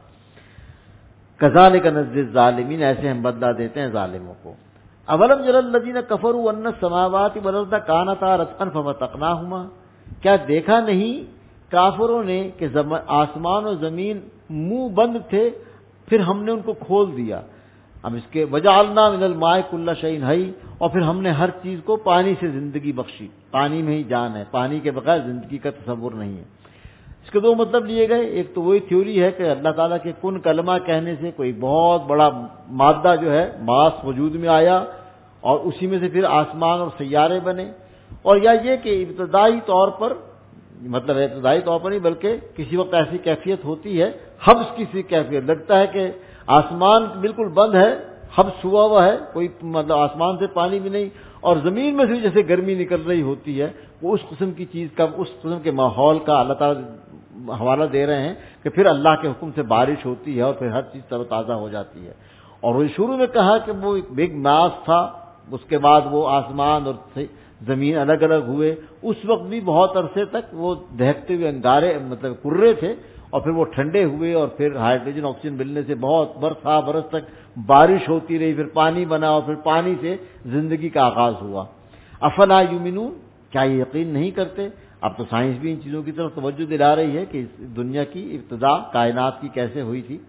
کذالک نجزی الظالمین، ایسے ہم بدلہ دیتے ہیں ظالموں کو۔ اولم یری الذین کفروا ان السماوات والارض کانتا رتقا ففتقناہما، کیا دیکھا نہیں کافروں نے کہ آسمان و زمین منہ بند تھے، پھر ہم نے ان کو کھول دیا۔ اب اس کے وجعلنا من الماء کل شیء حی، اور پھر ہم نے ہر چیز کو پانی سے زندگی بخشی، پانی میں ہی جان ہے، پانی کے بغیر زندگی کا تصور نہیں ہے۔ اس کے دو مطلب لیے گئے، ایک تو وہی تھیوری ہے کہ اللہ تعالیٰ کے کن کلمہ کہنے سے کوئی بہت بڑا مادہ جو ہے ماس وجود میں آیا اور اسی میں سے پھر آسمان اور سیارے بنے، اور یا یہ کہ ابتدائی طور پر، مطلب ابتدائی طور پر نہیں بلکہ کسی وقت ایسی کیفیت ہوتی ہے، حبس کی سی کیفیت، لگتا ہے کہ آسمان بالکل بند ہے، حبس ہوا ہوا ہے، کوئی مطلب آسمان سے پانی بھی نہیں، اور زمین میں سے جیسے گرمی نکل رہی ہوتی ہے، وہ اس قسم کی چیز کا، اس قسم کے ماحول کا اللہ تعالیٰ حوالہ دے رہے ہیں کہ پھر اللہ کے حکم سے بارش ہوتی ہے اور پھر ہر چیز تر و تازہ ہو جاتی ہے۔ اور وہ شروع میں کہا کہ وہ ایک بگ ماس تھا، اس کے بعد وہ آسمان اور زمین الگ الگ ہوئے، اس وقت بھی بہت عرصے تک وہ دہکتے ہوئے انگارے مطلب کرے تھے، اور پھر وہ ٹھنڈے ہوئے اور پھر ہائیڈروجن آکسیجن ملنے سے بہت برسا برس تک بارش ہوتی رہی، پھر پانی بنا اور پھر پانی سے زندگی کا آغاز ہوا۔ افلا یؤمنون، کیا یہ یقین نہیں کرتے؟ اب تو سائنس بھی ان چیزوں کی طرف توجہ دلا رہی ہے کہ اس دنیا کی ابتدا کائنات کی کیسے ہوئی تھی۔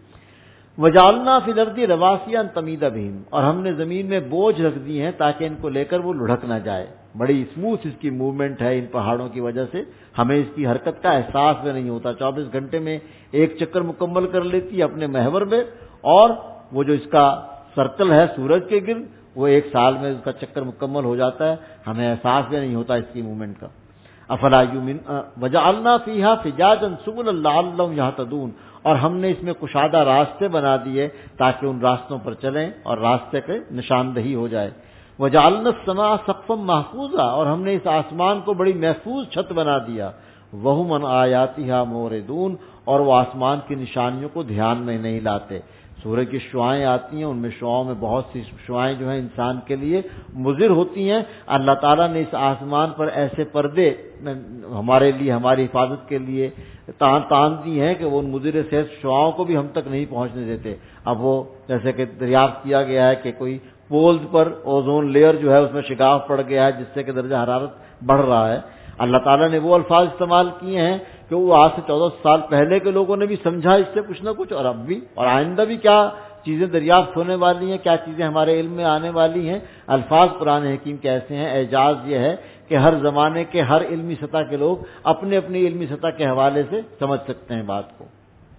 وجعلنا فی الارض رواسیا ان تمید بہم، اور ہم نے زمین میں بوجھ رکھ دی ہیں تاکہ ان کو لے کر وہ لڑھک نہ جائے، بڑی اسموتھ اس کی موومنٹ ہے ان پہاڑوں کی وجہ سے، ہمیں اس کی حرکت کا احساس بھی نہیں ہوتا، چوبیس گھنٹے میں ایک چکر مکمل کر لیتی ہے اپنے محور میں، اور وہ جو اس کا سرکل ہے سورج کے گرد، وہ ایک سال میں اس کا چکر مکمل ہو جاتا ہے، ہمیں احساس بھی نہیں ہوتا اس کی موومنٹ کا۔ افلا یؤمن وجعلنا فیہا فجاجا سبلا لعلہم یہتدون، اور ہم نے اس میں کشادہ راستے بنا دیے تاکہ ان راستوں پر چلیں اور راستے کے نشاندہی ہو جائے۔ وجعلنا السماء سقفا محفوظا، اور ہم نے اس آسمان کو بڑی محفوظ چھت بنا دیا۔ وہم عن آیاتہا موردون، اور وہ آسمان کی نشانیوں کو دھیان میں نہیں لاتے۔ سورج کی شعائیں آتی ہیں، ان میں شعاؤں میں بہت سی شعائیں جو ہیں انسان کے لیے مضر ہوتی ہیں، اللہ تعالیٰ نے اس آسمان پر ایسے پردے ہمارے لیے، ہماری حفاظت کے لیے تان تان دی ہیں کہ وہ ان مضر سے شعاؤں کو بھی ہم تک نہیں پہنچنے دیتے۔ اب وہ جیسے کہ دریافت کیا گیا ہے کہ کوئی پولز پر اوزون لیئر جو ہے اس میں شگاف پڑ گیا ہے، جس سے کہ درجہ حرارت بڑھ رہا ہے۔ اللہ تعالیٰ نے وہ الفاظ استعمال کیے ہیں کہ وہ آج سے چودہ سال پہلے کے لوگوں نے بھی سمجھا اس سے کچھ نہ کچھ، اور اب بھی اور آئندہ بھی کیا چیزیں دریافت ہونے والی ہیں، کیا چیزیں ہمارے علم میں آنے والی ہیں۔ الفاظ قرآن حکیم کے ایسے ہیں، اعجاز یہ ہے کہ ہر زمانے کے ہر علمی سطح کے لوگ اپنے اپنی علمی سطح کے حوالے سے سمجھ سکتے ہیں بات کو۔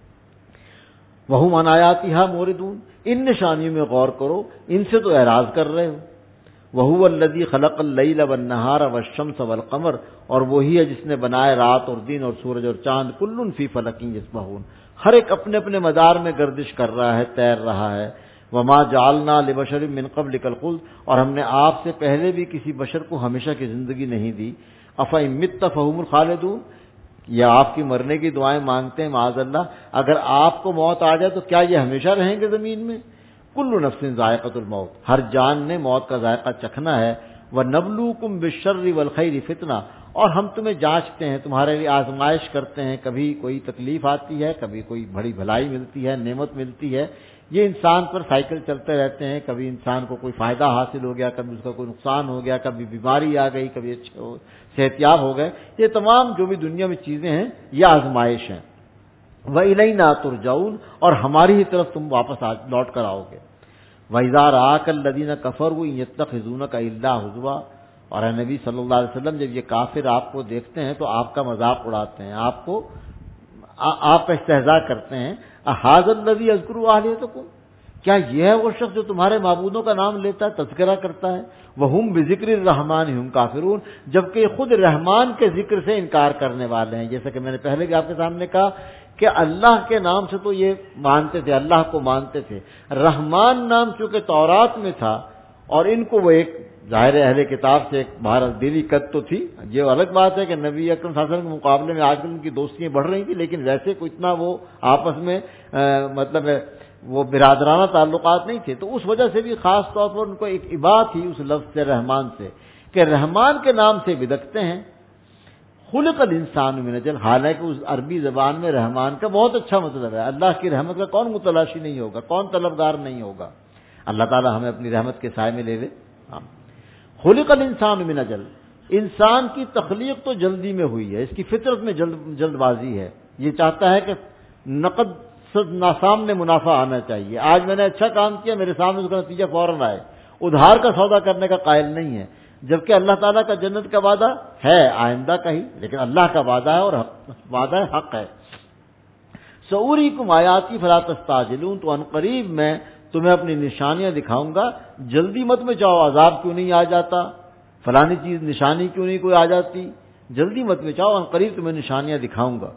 وہم عن آیاتہا موردون، ان نشانیوں میں غور کرو، ان سے تو اعراض کر رہے ہو۔ وَهُوَ الَّذِي خَلَقَ اللَّيْلَ وَالنَّهَارَ وَالشَّمْسَ وَالْقَمَرَ، اور وہی ہے جس نے بنائے رات اور دن اور سورج اور چاند، کُلٌّ فِي فَلَكٍ يَسْبَحُونَ، ہر ایک اپنے اپنے مدار میں گردش کر رہا ہے، تیر رہا ہے۔ وَمَا جَعَلْنَا لِبَشَرٍ مِّن قَبْلِكَ الْخُلْدَ، اور ہم نے آپ سے پہلے بھی کسی بشر کو ہمیشہ کی زندگی نہیں دی۔ أَفَإِن مِّتَّ فَهُمُ الْخَالِدُونَ، یا آپ کی مرنے کی دعائیں مانگتے ہیں معاذ اللہ، اگر آپ کو موت آ جائے تو کیا یہ ہمیشہ رہیں گے زمین میں؟ کل نفس ذائقۃ الموت، ہر جان نے موت کا ذائقہ چکھنا ہے۔ وَنَبْلُوكُمْ بِالشَّرِّ وَالْخَيْرِ فِتْنَةً، اور ہم تمہیں جانچتے ہیں، تمہارے لیے آزمائش کرتے ہیں، کبھی کوئی تکلیف آتی ہے، کبھی کوئی بڑی بھلائی ملتی ہے، نعمت ملتی ہے، یہ انسان پر سائیکل چلتے رہتے ہیں، کبھی انسان کو کوئی فائدہ حاصل ہو گیا، کبھی اس کا کوئی نقصان ہو گیا، کبھی بیماری آ گئی، کبھی صحت یاب ہو گئے، یہ تمام جو بھی دنیا میں چیزیں ہیں یہ آزمائش ہیں۔ وَإِلَيْنَا تُرْجَعُونَ، اور ہماری ہی طرف تم واپس لوٹ کر آؤ گے۔ وَإِذَا رَآكَ الَّذِينَ كَفَرُوا يَتَّخِذُونَكَ إِلَّا هُزُوًا، اور اے نبی صلی اللہ علیہ وسلم جب یہ کافر آپ کو دیکھتے ہیں تو آپ کا مذاق اڑاتے ہیں، آپ کو آپ کا استہزاء کرتے ہیں. احاذ الذی یذکر آلہتکم، کیا یہ ہے وہ شخص جو تمہارے معبودوں کا نام لیتا ہے، تذکرہ کرتا ہے؟ وہم بذکر الرحمن ہم کافرون، جبکہ خود رحمان کے ذکر سے انکار کرنے والے ہیں. جیسا کہ میں نے پہلے بھی آپ کے سامنے کہا کہ اللہ کے نام سے تو یہ مانتے تھے، اللہ کو مانتے تھے. رحمان نام چونکہ تورات میں تھا اور ان کو وہ ایک ظاہر اہل کتاب سے ایک بھارت دلی قد تو تھی. یہ الگ بات ہے کہ نبی اکرم صلی اللہ علیہ وسلم کے مقابلے میں آج کل ان کی دوستیاں بڑھ رہی تھیں، لیکن ویسے کوئی اتنا وہ آپس میں مطلب وہ برادرانہ تعلقات نہیں تھے. تو اس وجہ سے بھی خاص طور پر ان کو ایک ابا تھی اس لفظ سے رحمان سے کہ رحمان کے نام سے بدکتے ہیں. خلق الانسان من اجل، حالانکہ اس عربی زبان میں رحمان کا بہت اچھا مطلب ہے. اللہ کی رحمت کا کون متلاشی نہیں ہوگا، کون طلبگار نہیں ہوگا. اللہ تعالی ہمیں اپنی رحمت کے سائے میں لے لے. خلق الانسان من اجل، انسان کی تخلیق تو جلدی میں ہوئی ہے، اس کی فطرت میں جلد جلد بازی ہے. یہ چاہتا ہے کہ نقد سامنے منافع آنا چاہیے. آج میں نے اچھا کام کیا، میرے سامنے اس کا نتیجہ فوراً آئے. ادھار کا سودا کرنے کا قائل نہیں ہے، جبکہ اللہ تعالیٰ کا جنت کا وعدہ ہے آئندہ کا ہی، لیکن اللہ کا وعدہ ہے اور وعدہ ہے حق ہے. سأریکم آیاتی فلا تستعجلون، تو ان قریب میں تمہیں اپنی نشانیاں دکھاؤں گا، جلدی مت میں چاہو. عذاب کیوں نہیں آ جاتا، فلانی چیز نشانی کیوں نہیں کوئی آ جاتی، جلدی مت میں چاہو، ان قریب تمہیں نشانیاں دکھاؤں گا.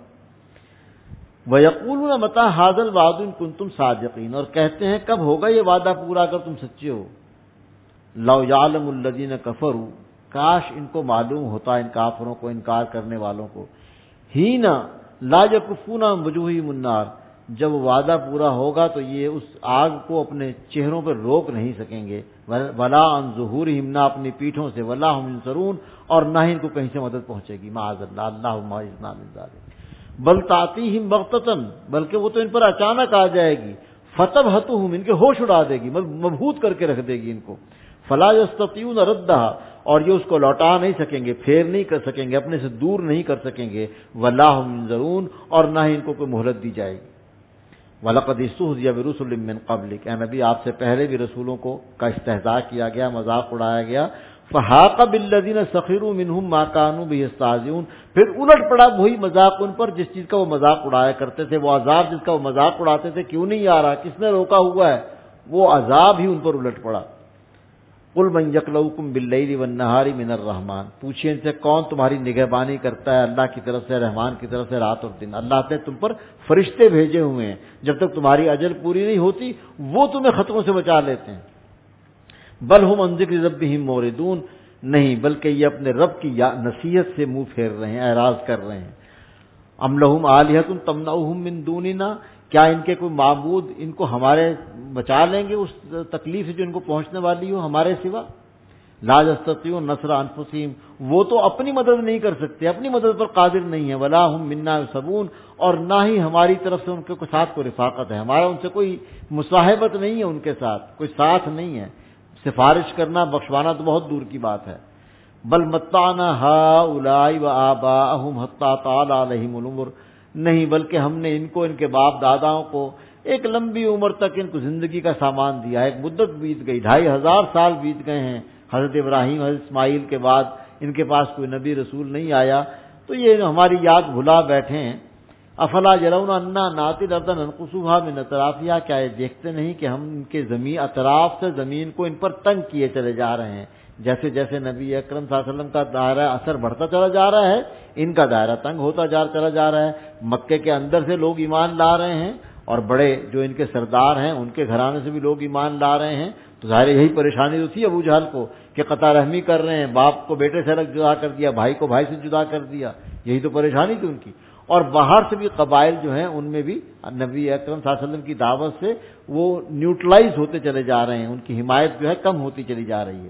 وَيَقُولُونَ مَتَىٰ هَٰذَا الْوَعْدُ إِن كُنتُمْ صَادِقِينَ، اور کہتے ہیں کب ہوگا یہ وعدہ پورا اگر تم سچے ہو. لَوْ يَعْلَمُ الَّذِينَ كَفَرُوا، کاش ان کو معلوم ہوتا، ان کافروں کو، انکار کرنے والوں کو. حِينَ لَا يَكُفُّونَ عَنْ وُجُوهِهِمُ النَّارَ، جب وعدہ پورا ہوگا تو یہ اس آگ کو اپنے چہروں پر روک نہیں سکیں گے. وَلَا عَنْ ظُهُورِهِمْ، نہ اپنی پیٹھوں سے. وَلَا هُمْ يُنصَرُونَ، اور نہ ہی ان کو کہیں سے مدد پہنچے گی. مَعَاذَ اللَّهِ، اللَّهُمَّ اعِذْنَا مِنْ ذَلِكَ. بل تَأْتِيهِمْ بَغْتَةً، بلکہ وہ تو ان پر اچانک آ جائے گی. فَتَبْهَتُهُمْ، ان کے ہوش اڑا دے گی، مبہوت کر کے رکھ دے گی ان کو. فَلَا يَسْتَطِيعُونَ رَدَّهَا، اور یہ اس کو لوٹا نہیں سکیں گے، پھیر نہیں کر سکیں گے، اپنے سے دور نہیں کر سکیں گے. وَلَا هُمْ يُنظَرُونَ، اور نہ ہی ان کو کوئی مہلت دی جائے گی. وَلَقَدِ اسْتُهْزِئَ بِرُسُلٍ مِّن قَبْلِكَ، اے نبی آپ سے پہلے بھی رسولوں کو کا استہزاء کیا گیا، مذاق اڑایا گیا. فَحَاقَ بِالَّذِينَ سَخِرُوا مِنْهُمْ مَا كَانُوا بِهِ يَسْتَهْزِئُونَ، پھر الٹ پڑا وہی مذاق ان پر جس چیز کا وہ مذاق اڑایا کرتے تھے. وہ عذاب جس کا وہ مذاق اڑاتے تھے کیوں نہیں آ رہا، کس نے روکا ہوا ہے، وہ عذاب ہی ان پر الٹ پڑا. قُلْ مَنْ يَكْلَؤُكُمْ بِاللَّيْلِ وَالنَّهَارِ مِنَ الرَّحْمَٰنِ، پوچھئے ان سے کون تمہاری نگہبانی کرتا ہے اللہ کی طرف سے، رحمان کی طرف سے، رات اور دن. اللہ نے تم پر فرشتے بھیجے ہوئے ہیں، جب تک تمہاری اجل پوری نہیں ہوتی وہ تمہیں خطروں سے بچا لیتے ہیں. بل ہم عن ذکر ربہم موردون، نہیں بلکہ یہ اپنے رب کی نصیحت سے منہ پھیر رہے ہیں، اعراض کر رہے ہیں. ام لہم آلہۃ تمنعہم من دوننا، کیا ان کے کوئی معبود ان کو ہمارے بچا لیں گے اس تکلیف سے جو ان کو پہنچنے والی ہو ہمارے سوا. لا یستطیعون نصر انفسہم، وہ تو اپنی مدد نہیں کر سکتے، اپنی مدد پر قادر نہیں ہے. ولا ہم منا یصبون، اور نہ ہی ہماری طرف سے ان کے ساتھ کوئی رفاقت ہے، ہمارا ان سے کوئی مصاحبت نہیں ہے، ان کے ساتھ کوئی ساتھ نہیں ہے. سفارش کرنا بخشوانا تو بہت دور کی بات ہے. بل متعنا ہؤلاء وآباءہم حتی طال علیہم العمر، نہیں بلکہ ہم نے ان کو، ان کے باپ داداؤں کو ایک لمبی عمر تک ان کو زندگی کا سامان دیا. ایک مدت بیت گئی، ڈھائی ہزار سال بیت گئے ہیں. حضرت ابراہیم حضرت اسماعیل کے بعد ان کے پاس کوئی نبی رسول نہیں آیا، تو یہ ہماری یاد بھلا بیٹھے ہیں. افلا یرون انا ناتی الارض ننقصها من اطرافها، کیا یہ دیکھتے نہیں کہ ہم ان کے زمین اطراف سے زمین کو ان پر تنگ کیے چلے جا رہے ہیں. جیسے جیسے نبی اکرم صلی اللہ علیہ وسلم کا دائرہ اثر بڑھتا چلا جا رہا ہے، ان کا دائرہ تنگ ہوتا جا چلا جا رہا ہے. مکے کے اندر سے لوگ ایمان لا رہے ہیں، اور بڑے جو ان کے سردار ہیں ان کے گھرانے سے بھی لوگ ایمان لا رہے ہیں. تو ظاہر یہی پریشانی تو تھی ابو جہل کو کہ قطع رحمی کر رہے ہیں، باپ کو بیٹے سے الگ جدا کر دیا، بھائی کو بھائی سے جدا کر دیا، یہی تو پریشانی تھی ان کی. اور باہر سے بھی قبائل جو ہیں ان میں بھی نبی اکرم صلی اللہ علیہ وسلم کی دعوت سے وہ نیوٹرلائز ہوتے چلے جا رہے ہیں، ان کی حمایت جو ہے کم ہوتی چلی جا رہی ہے.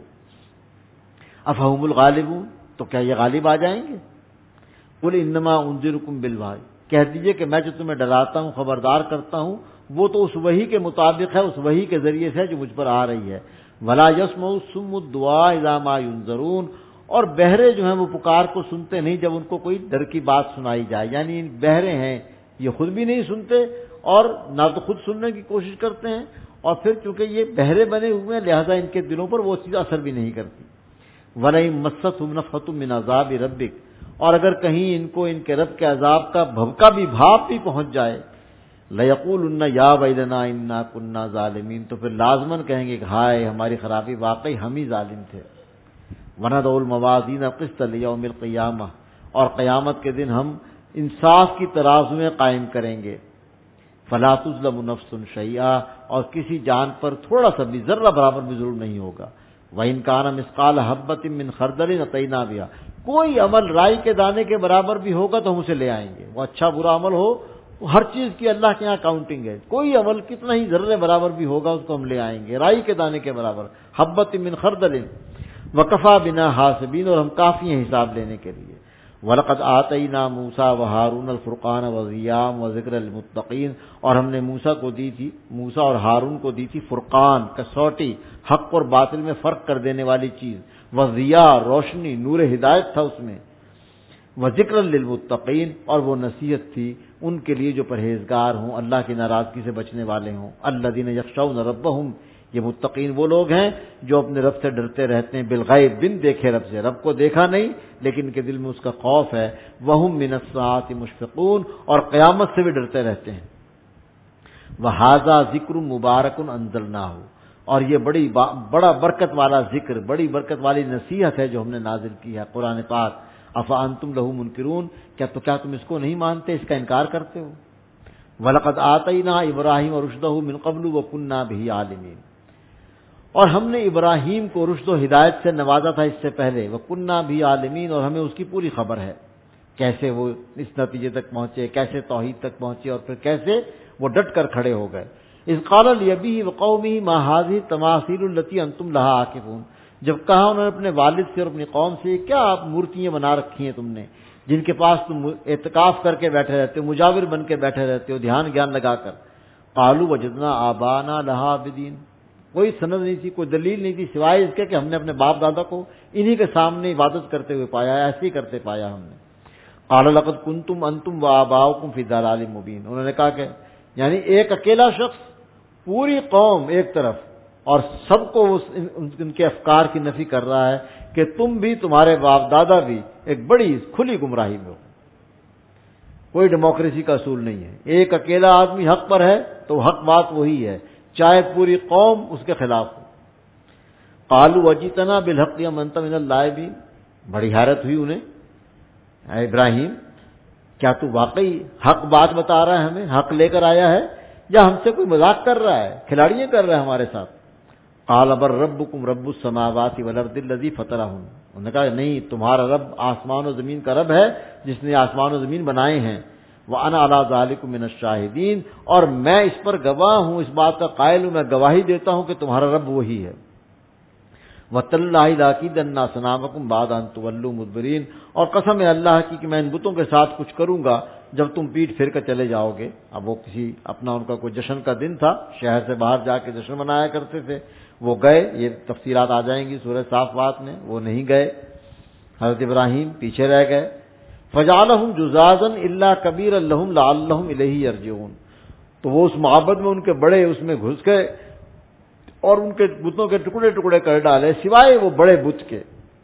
افہم الغالبون، تو کیا یہ غالب آ جائیں گے. قل انما انذرکم بالوحی، کہہ دیجئے کہ میں جو تمہیں ڈراتا ہوں، خبردار کرتا ہوں، وہ تو اس وحی کے مطابق ہے، اس وحی کے ذریعے سے جو مجھ پر آ رہی ہے. ولا یسمع الصم الدعاء اذا ما ينذرون، اور بہرے جو ہیں وہ پکار کو سنتے نہیں جب ان کو کوئی ڈر کی بات سنائی جائے. یعنی بہرے ہیں، یہ خود بھی نہیں سنتے اور نہ تو خود سننے کی کوشش کرتے ہیں، اور پھر چونکہ یہ بہرے بنے ہوئے ہیں لہذا ان کے دلوں پر وہ چیز اثر بھی نہیں کرتی. وَلَئِن مَسَّتْهُمْ نَفْحَةٌ مِّنْ عَذَابِ رَبِّكَ، اور اگر کہیں ان کو ان کے رب کے عذاب کا بھبکا بھی بھاپ بھی پہنچ جائے، لَيَقُولُنَّ يَا وَيْلَنَا إِنَّا كُنَّا ظَالِمِينَ، تو پھر لازماً کہیں گے کہ ہائے ہماری خرابی، واقعی ہم ہی ظالم تھے۔ وَنَضَعُ الْمَوَازِينَ الْقِسْطَ لِيَوْمِ الْقِيَامَةِ، اور قیامت کے دن ہم انصاف کی ترازویں قائم کریں گے۔ فَلَا تُظْلَمُ نَفْسٌ شَيْئًا، اور کسی جان پر تھوڑا سا بھی ذرہ برابر بھی ظلم نہیں ہوگا۔ وَإِنْ كَانَ مِثْقَالَ حَبَّةٍ مِّنْ خَرْدَلٍ أَتَيْنَا بِهَا، کوئی عمل رائی کے دانے کے برابر بھی ہوگا تو ہم اسے لے آئیں گے۔ وہ اچھا برا عمل ہو، ہر چیز کی اللہ کے یہاں کاؤنٹنگ ہے، کوئی عمل کتنا ہی ذرے برابر بھی ہوگا اس کو ہم لے آئیں گے، رائی کے دانے کے برابر، حبۃ من خردل وکفیٰ بنا حاسبین، اور ہم کافی ہیں حساب لینے کے لیے۔ وَلَقَدْ آتَيْنَا مُوسَىٰ وَهَارُونَ الْفُرْقَانَ وَضِيَاءً وَذِكْرًا لِلْمُتَّقِينَ، اور ہم نے موسیٰ کو دی تھی، موسیٰ اور ہارون کو دی تھی فرقان، کسوٹی، حق اور باطل میں فرق کر دینے والی چیز، وضیاء، روشنی، نور ہدایت تھا اس میں، وذکر للمتقین، اور وہ نصیحت تھی ان کے لیے جو پرہیزگار ہوں، اللہ کی ناراضگی سے بچنے والے ہوں۔ الذین یخشون ربہم، یہ متقین وہ لوگ ہیں جو اپنے رب سے ڈرتے رہتے ہیں، بالغیب، بن دیکھے رب سے، رب کو دیکھا نہیں لیکن ان کے دل میں اس کا خوف ہے۔ وہم من الساعۃ مشفقون، اور قیامت سے بھی ڈرتے رہتے ہیں۔ وہذا ذکر مبارک انزلناہ، اور یہ بڑی با بڑا برکت والا ذکر، بڑی برکت والی نصیحت ہے جو ہم نے نازل کی ہے، قرآن پاک۔ افانتم لہ منکرون، کیا تو کیا تم اس کو نہیں مانتے، اس کا انکار کرتے ہو؟ وَلَقَدْ آتَيْنَا إِبْرَاهِيمَ رُشْدَهُ مِنْ قَبْلُ وَكُنَّا بِهِ عَالِمِينَ، اور ہم نے ابراہیم کو رشد و ہدایت سے نوازا تھا اس سے پہلے، وَكُنَّا بِهِ عَالِمِينَ، اور ہمیں اس کی پوری خبر ہے، کیسے وہ اس نتیجے تک پہنچے، کیسے توحید تک پہنچے، اور پھر کیسے وہ ڈٹ کر کھڑے ہو گئے۔ اذ قال لأبيه وقومه ما هذه التماثيل التي انتم لها عاكفون، جب کہا انہوں نے اپنے والد سے اور اپنی قوم سے، کیا آپ مورتیاں بنا رکھی ہیں تم نے جن کے پاس تم اعتکاف کر کے بیٹھے رہتے ہو، مجاور بن کے بیٹھے رہتے ہو، دھیان گیان لگا کر۔ قالوا وجدنا آبانا لها عابدين، کوئی سند نہیں تھی، کوئی دلیل نہیں تھی سوائے اس کے کہ ہم نے اپنے باپ دادا کو انہی کے سامنے عبادت کرتے ہوئے پایا، ایسے ہی کرتے پایا ہم نے۔ قال لقد كنتم انتم وآباؤكم في ضلال مبين، انہوں نے کہا کہ یعنی ایک اکیلا شخص، پوری قوم ایک طرف، اور سب کو اس ان کے افکار کی نفی کر رہا ہے کہ تم بھی، تمہارے باپ دادا بھی ایک بڑی کھلی گمراہی میں ہو۔ کوئی ڈیموکریسی کا اصول نہیں ہے، ایک اکیلا آدمی حق پر ہے تو حق بات وہی ہے، چاہے پوری قوم اس کے خلاف ہو۔ قالوا وجئتنا بالحق ام انت من اللاعبین، بڑی حیرت ہوئی انہیں، اے ابراہیم کیا تو واقعی حق بات بتا رہا ہے، ہمیں حق لے کر آیا ہے، یا ہم سے کوئی مذاق کر رہا ہے، کھلاڑیاں کر رہا ہے ہمارے ساتھ؟ قال بل ربکم رب السماوات والارض الذی فطرہن، انہوں نے کہا نہیں، تمہارا رب آسمان و زمین کا رب ہے جس نے آسمان و زمین بنائے ہیں۔ وانا علی ذلک من الشاہدین، اور میں اس پر گواہ ہوں، اس بات کا قائل ہوں، میں گواہی دیتا ہوں کہ تمہارا رب وہی ہے۔ وَتَاللَّهِ لَأَكِيدَنَّ أَصْنَامَكُمْ بَعْدَ أَن تُوَلُّوا مُدْبِرِينَ، اور قسم ہے اللہ کی کہ میں ان بتوں کے ساتھ کچھ کروں گا جب تم پیٹ پھر کر چلے جاؤ گے۔ اب وہ کسی اپنا ان کا کوئی جشن کا دن تھا، شہر سے باہر جا کے جشن منایا کرتے تھے، وہ گئے، یہ تفصیلات آ جائیں گی سورہ صافات میں، وہ نہیں گئے، حضرت ابراہیم پیچھے رہ گئے۔ فَجَعَلَهُمْ جُزَازًا إِلَّا كَبِيرًا لَهُمْ لَعَلَّهُمْ إِلَيْهِ يَرْجِعُونَ، تو وہ اس معبد میں ان کے بڑے اس میں گھس گئے اور ان کے بتوں کے ٹکڑے ٹکڑے کر ڈالے، سوائے وہ بڑے بت کے،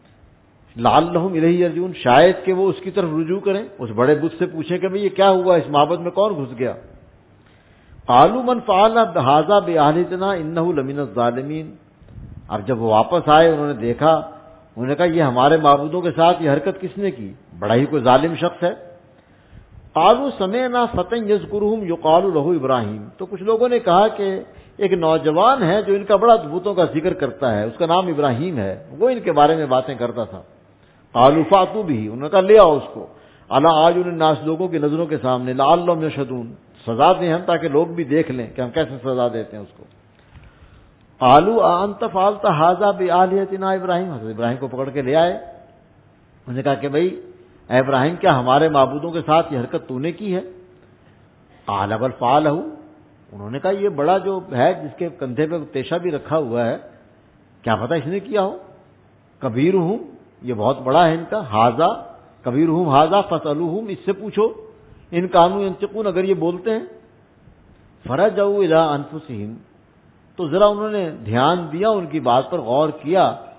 لعلہم الیہ یرجعون، شاید کہ وہ اس کی طرف رجوع کریں، اس بڑے بت سے پوچھیں کہ بھئی یہ کیا ہوا، اس معبد میں کون گھس گیا؟ قالوا من فعل هذا بآلهتنا انه لمن الظالمین، اب جب وہ واپس آئے انہوں نے دیکھا، انہوں نے کہا یہ ہمارے معبودوں کے ساتھ یہ حرکت کس نے کی، بڑا ہی کوئی ظالم شخص ہے۔ قالوا سمعنا فتى يذكرهم يقال له ابراہیم، تو کچھ لوگوں نے کہا کہ ایک نوجوان ہے جو ان کا بڑا بتوں کا ذکر کرتا ہے، اس کا نام ابراہیم ہے، وہ ان کے بارے میں باتیں کرتا تھا۔ قالوا فاتوا به، انہوں نے کہا لے آؤ اس کو، علی اعین الناس، لوگوں کی نظروں کے سامنے، لعلهم یشهدون، سزا دیں ہم تاکہ لوگ بھی دیکھ لیں کہ ہم کیسے سزا دیتے ہیں اس کو۔ قالوا انت فعلت هذا بآلهتنا ابراہیم، حضرت ابراہیم کو پکڑ کے لے آئے، انہوں نے کہا کہ بھئی اے ابراہیم کیا ہمارے معبودوں کے ساتھ یہ حرکت تو نے کی ہے؟ قال بل فعلہ، انہوں نے کہا یہ بڑا جو ہے جس کے کندھے پہ تیشہ بھی رکھا ہوا ہے، کیا پتہ اس نے کیا ہو، کبیرہم، یہ بہت بڑا ہے ان کا، ھذا کبیرہم ھذا فاسألوہم، اس سے پوچھو، ان کانوا ینطقون، اگر یہ بولتے ہیں۔ فرجعوا الی انفسہم، تو ذرا انہوں نے دھیان دیا ان کی بات پر، غور کیا،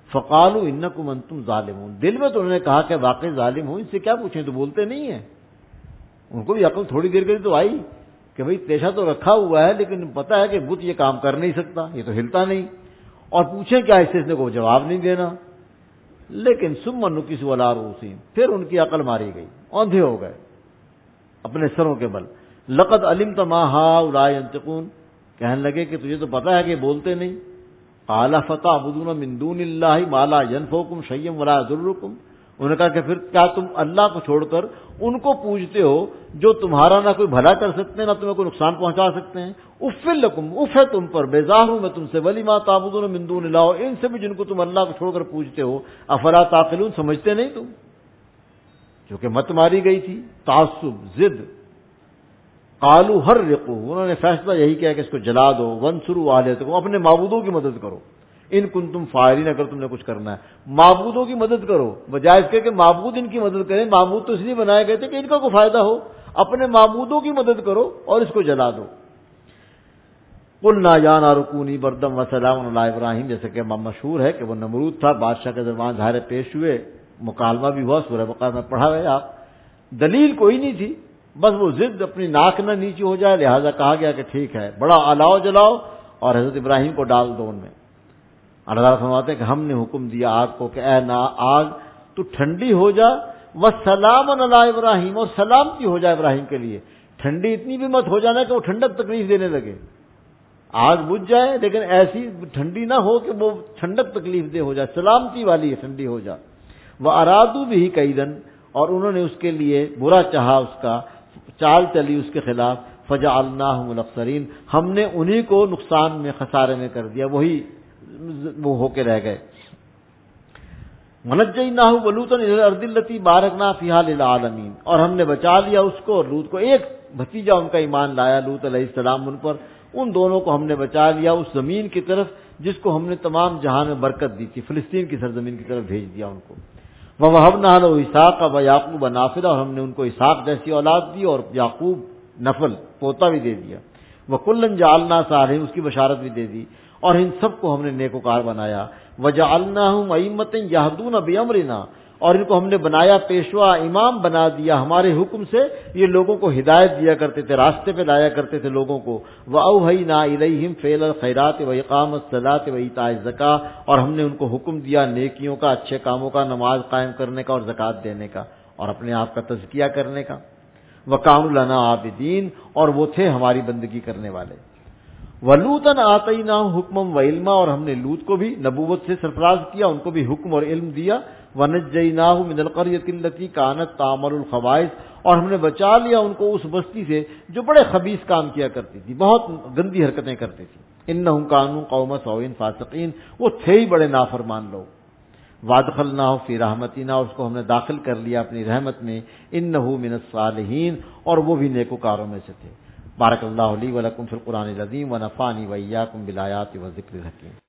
فقالوا انکم انتم ظالمون، دل میں تو انہوں نے کہا کہ واقعی ظالم ہوں، ان سے کیا پوچھیں، تو بولتے نہیں ہیں۔ ان کو بھی عقل تھوڑی دیر کے لیے تو آئی کہ بھئی پیشہ تو رکھا ہوا ہے لیکن پتہ ہے کہ بت یہ کام کر نہیں سکتا، یہ تو ہلتا نہیں، اور پوچھیں کیا، اس سے اس نے کوئی جواب نہیں دینا۔ لیکن ثم نکسوا علی رؤوسہم، پھر ان کی عقل ماری گئی، اوندھے ہو گئے اپنے سروں کے بل۔ لقد علمت ما هؤلاء ينطقون، کہنے لگے کہ تجھے تو پتہ ہے کہ بولتے نہیں۔ قال فتعبدون من دون اللہ ما لا ينفعكم شيئا ولا يضركم، انہوں نے کہا کہ پھر کیا تم اللہ کو چھوڑ کر ان کو پوجتے ہو جو تمہارا نہ کوئی بھلا کر سکتے ہیں نہ تمہیں کوئی نقصان پہنچا سکتے ہیں۔ اف لکم، اف ہے تم پر، بیزار ہوں میں تم سے، ولی ما تعبدون من دون اللہ، ان سے بھی جن کو تم اللہ کو چھوڑ کر پوجتے ہو، افلا تعقلون، سمجھتے نہیں تم؟ جو کہ مت ماری گئی تھی، تعصب، ضد۔ قالوا حرقوا، انہوں نے فیصلہ یہی کیا کہ اس کو جلا دو، وانصروا آلہتکم، اپنے معبودوں کی مدد کرو، ان کنتم فاعلین، اگر تم نے کچھ کرنا ہے معبودوں کی مدد کرو، بجائے اس کے کہ معبود ان کی مدد کریں۔ معبود تو اس لیے بنائے گئے تھے کہ ان کا کوئی فائدہ ہو، اپنے معبودوں کی مدد کرو اور اس کو جلا دو۔ قلنا یا نار کونی بردا وسلاما علی ابراہیم، جیسے کہ مشہور ہے کہ وہ نمرود تھا، بادشاہ کے درمیان ظاہر پیش ہوئے، مکالمہ بھی ہوا، سورہ بقرہ میں پڑھا ہے آپ، دلیل کوئی نہیں تھی، بس وہ ضد اپنی ناک نہ نیچے ہو جائے، لہذا کہا گیا کہ ٹھیک ہے بڑا الاؤ جلاؤ اور حضرت ابراہیم کو ڈال دو ان میں۔ اللہ تعالیٰ فرماتے ہیں کہ ہم نے حکم دیا آگ کو کہ اے نا آگ تو ٹھنڈی ہو جا، وسلام علی ابراہیم، اور سلامتی ہو جائے ابراہیم کے لیے۔ ٹھنڈی اتنی بھی مت ہو جانا کہ وہ ٹھنڈک تکلیف دینے لگے، آگ بجھ جائے لیکن ایسی ٹھنڈی نہ ہو کہ وہ ٹھنڈک تکلیف دے ہو جائے، سلامتی والی ٹھنڈی ہو جائے۔ وہ ارادو بھی کیدن، اور انہوں نے اس کے لیے برا چاہا، اس کا چال چلی اس کے خلاف، فجعلناہم الاخسرین، ہم نے انہی کو نقصان میں، خسارے میں کر دیا، وہی وہ ہو کے رہ گئے۔ ونجیناہ ولوطا الی الارض التی بارکنا فیہا للعالمین، اور ہم نے بچا لیا اس کو اور لوط کو، ایک بھتیجا ان کا ایمان لایا لوط علیہ السلام ان پر، ان دونوں کو ہم نے بچا لیا اس زمین کی طرف جس کو ہم نے تمام جہان میں برکت دی تھی، فلسطین کی سرزمین کی طرف بھیج دیا ان کو۔ وَوَهَبْنَا لَهُ اسحاق وَيَعْقُوبَ نَافِلَةً، اور ہم نے ان کو اسحاق جیسی اولاد دی اور یعقوب نفل پوتا بھی دے دیا۔ وَكُلًّا جَعَلْنَا صَالِحِينَ، اس کی بشارت بھی دے دی، اور ان سب کو ہم نے نیکوکار بنایا۔ وَجَعَلْنَاهُمْ أَئِمَّةً يَهْدُونَ بِأَمْرِنَا، اور ان کو ہم نے بنایا پیشوا، امام بنا دیا ہمارے حکم سے، یہ لوگوں کو ہدایت دیا کرتے تھے، راستے پہ لایا کرتے تھے لوگوں کو۔ وَأَوْحَيْنَا إِلَيْهِمْ فِعْلَ الْخَيْرَاتِ وَإِقَامَ الصَّلَاةِ وَإِيتَاءِ الزَّكَاةِ، اور ہم نے ان کو حکم دیا نیکیوں کا، اچھے کاموں کا، نماز قائم کرنے کا اور زکوٰۃ دینے کا، اور اپنے آپ کا تزکیہ کرنے کا۔ وَكَانُوا لَنَا عَابِدِينَ، اور وہ تھے ہماری بندگی کرنے والے۔ وَلُوطًا آتَيْنَاهُ حُكْمًا وَعِلْمًا، اور ہم نے لوط کو بھی نبوت سے سرفراز کیا، ان کو بھی حکم اور علم دیا۔ وَنَجَّيْنَاهُ مِنَ الْقَرْيَةِ الَّتِي كَانَتْ تَعْمَلُ الْخَبَائِثَ، اور ہم نے بچا لیا ان کو اس بستی سے جو بڑے خبیث کام کیا کرتی تھی، بہت گندی حرکتیں کرتی تھی۔ إِنَّهُمْ كَانُوا قَوْمَ سَوْءٍ فَاسِقِينَ، وہ تھے ہی بڑے نافرمان لوگ۔ وَأَدْخَلْنَاهُ فِي رَحْمَتِنَا، اور اس کو ہم نے داخل کر لیا اپنی رحمت میں۔ إِنَّهُ مِنَ الصَّالِحِينَ، اور وہ بھی نیکوکاروں میں سے تھے۔ بارک اللہ لی و لکم فی القرآن العظیم ونفعنی وإیاکم بالآیات والذکر الحکیم۔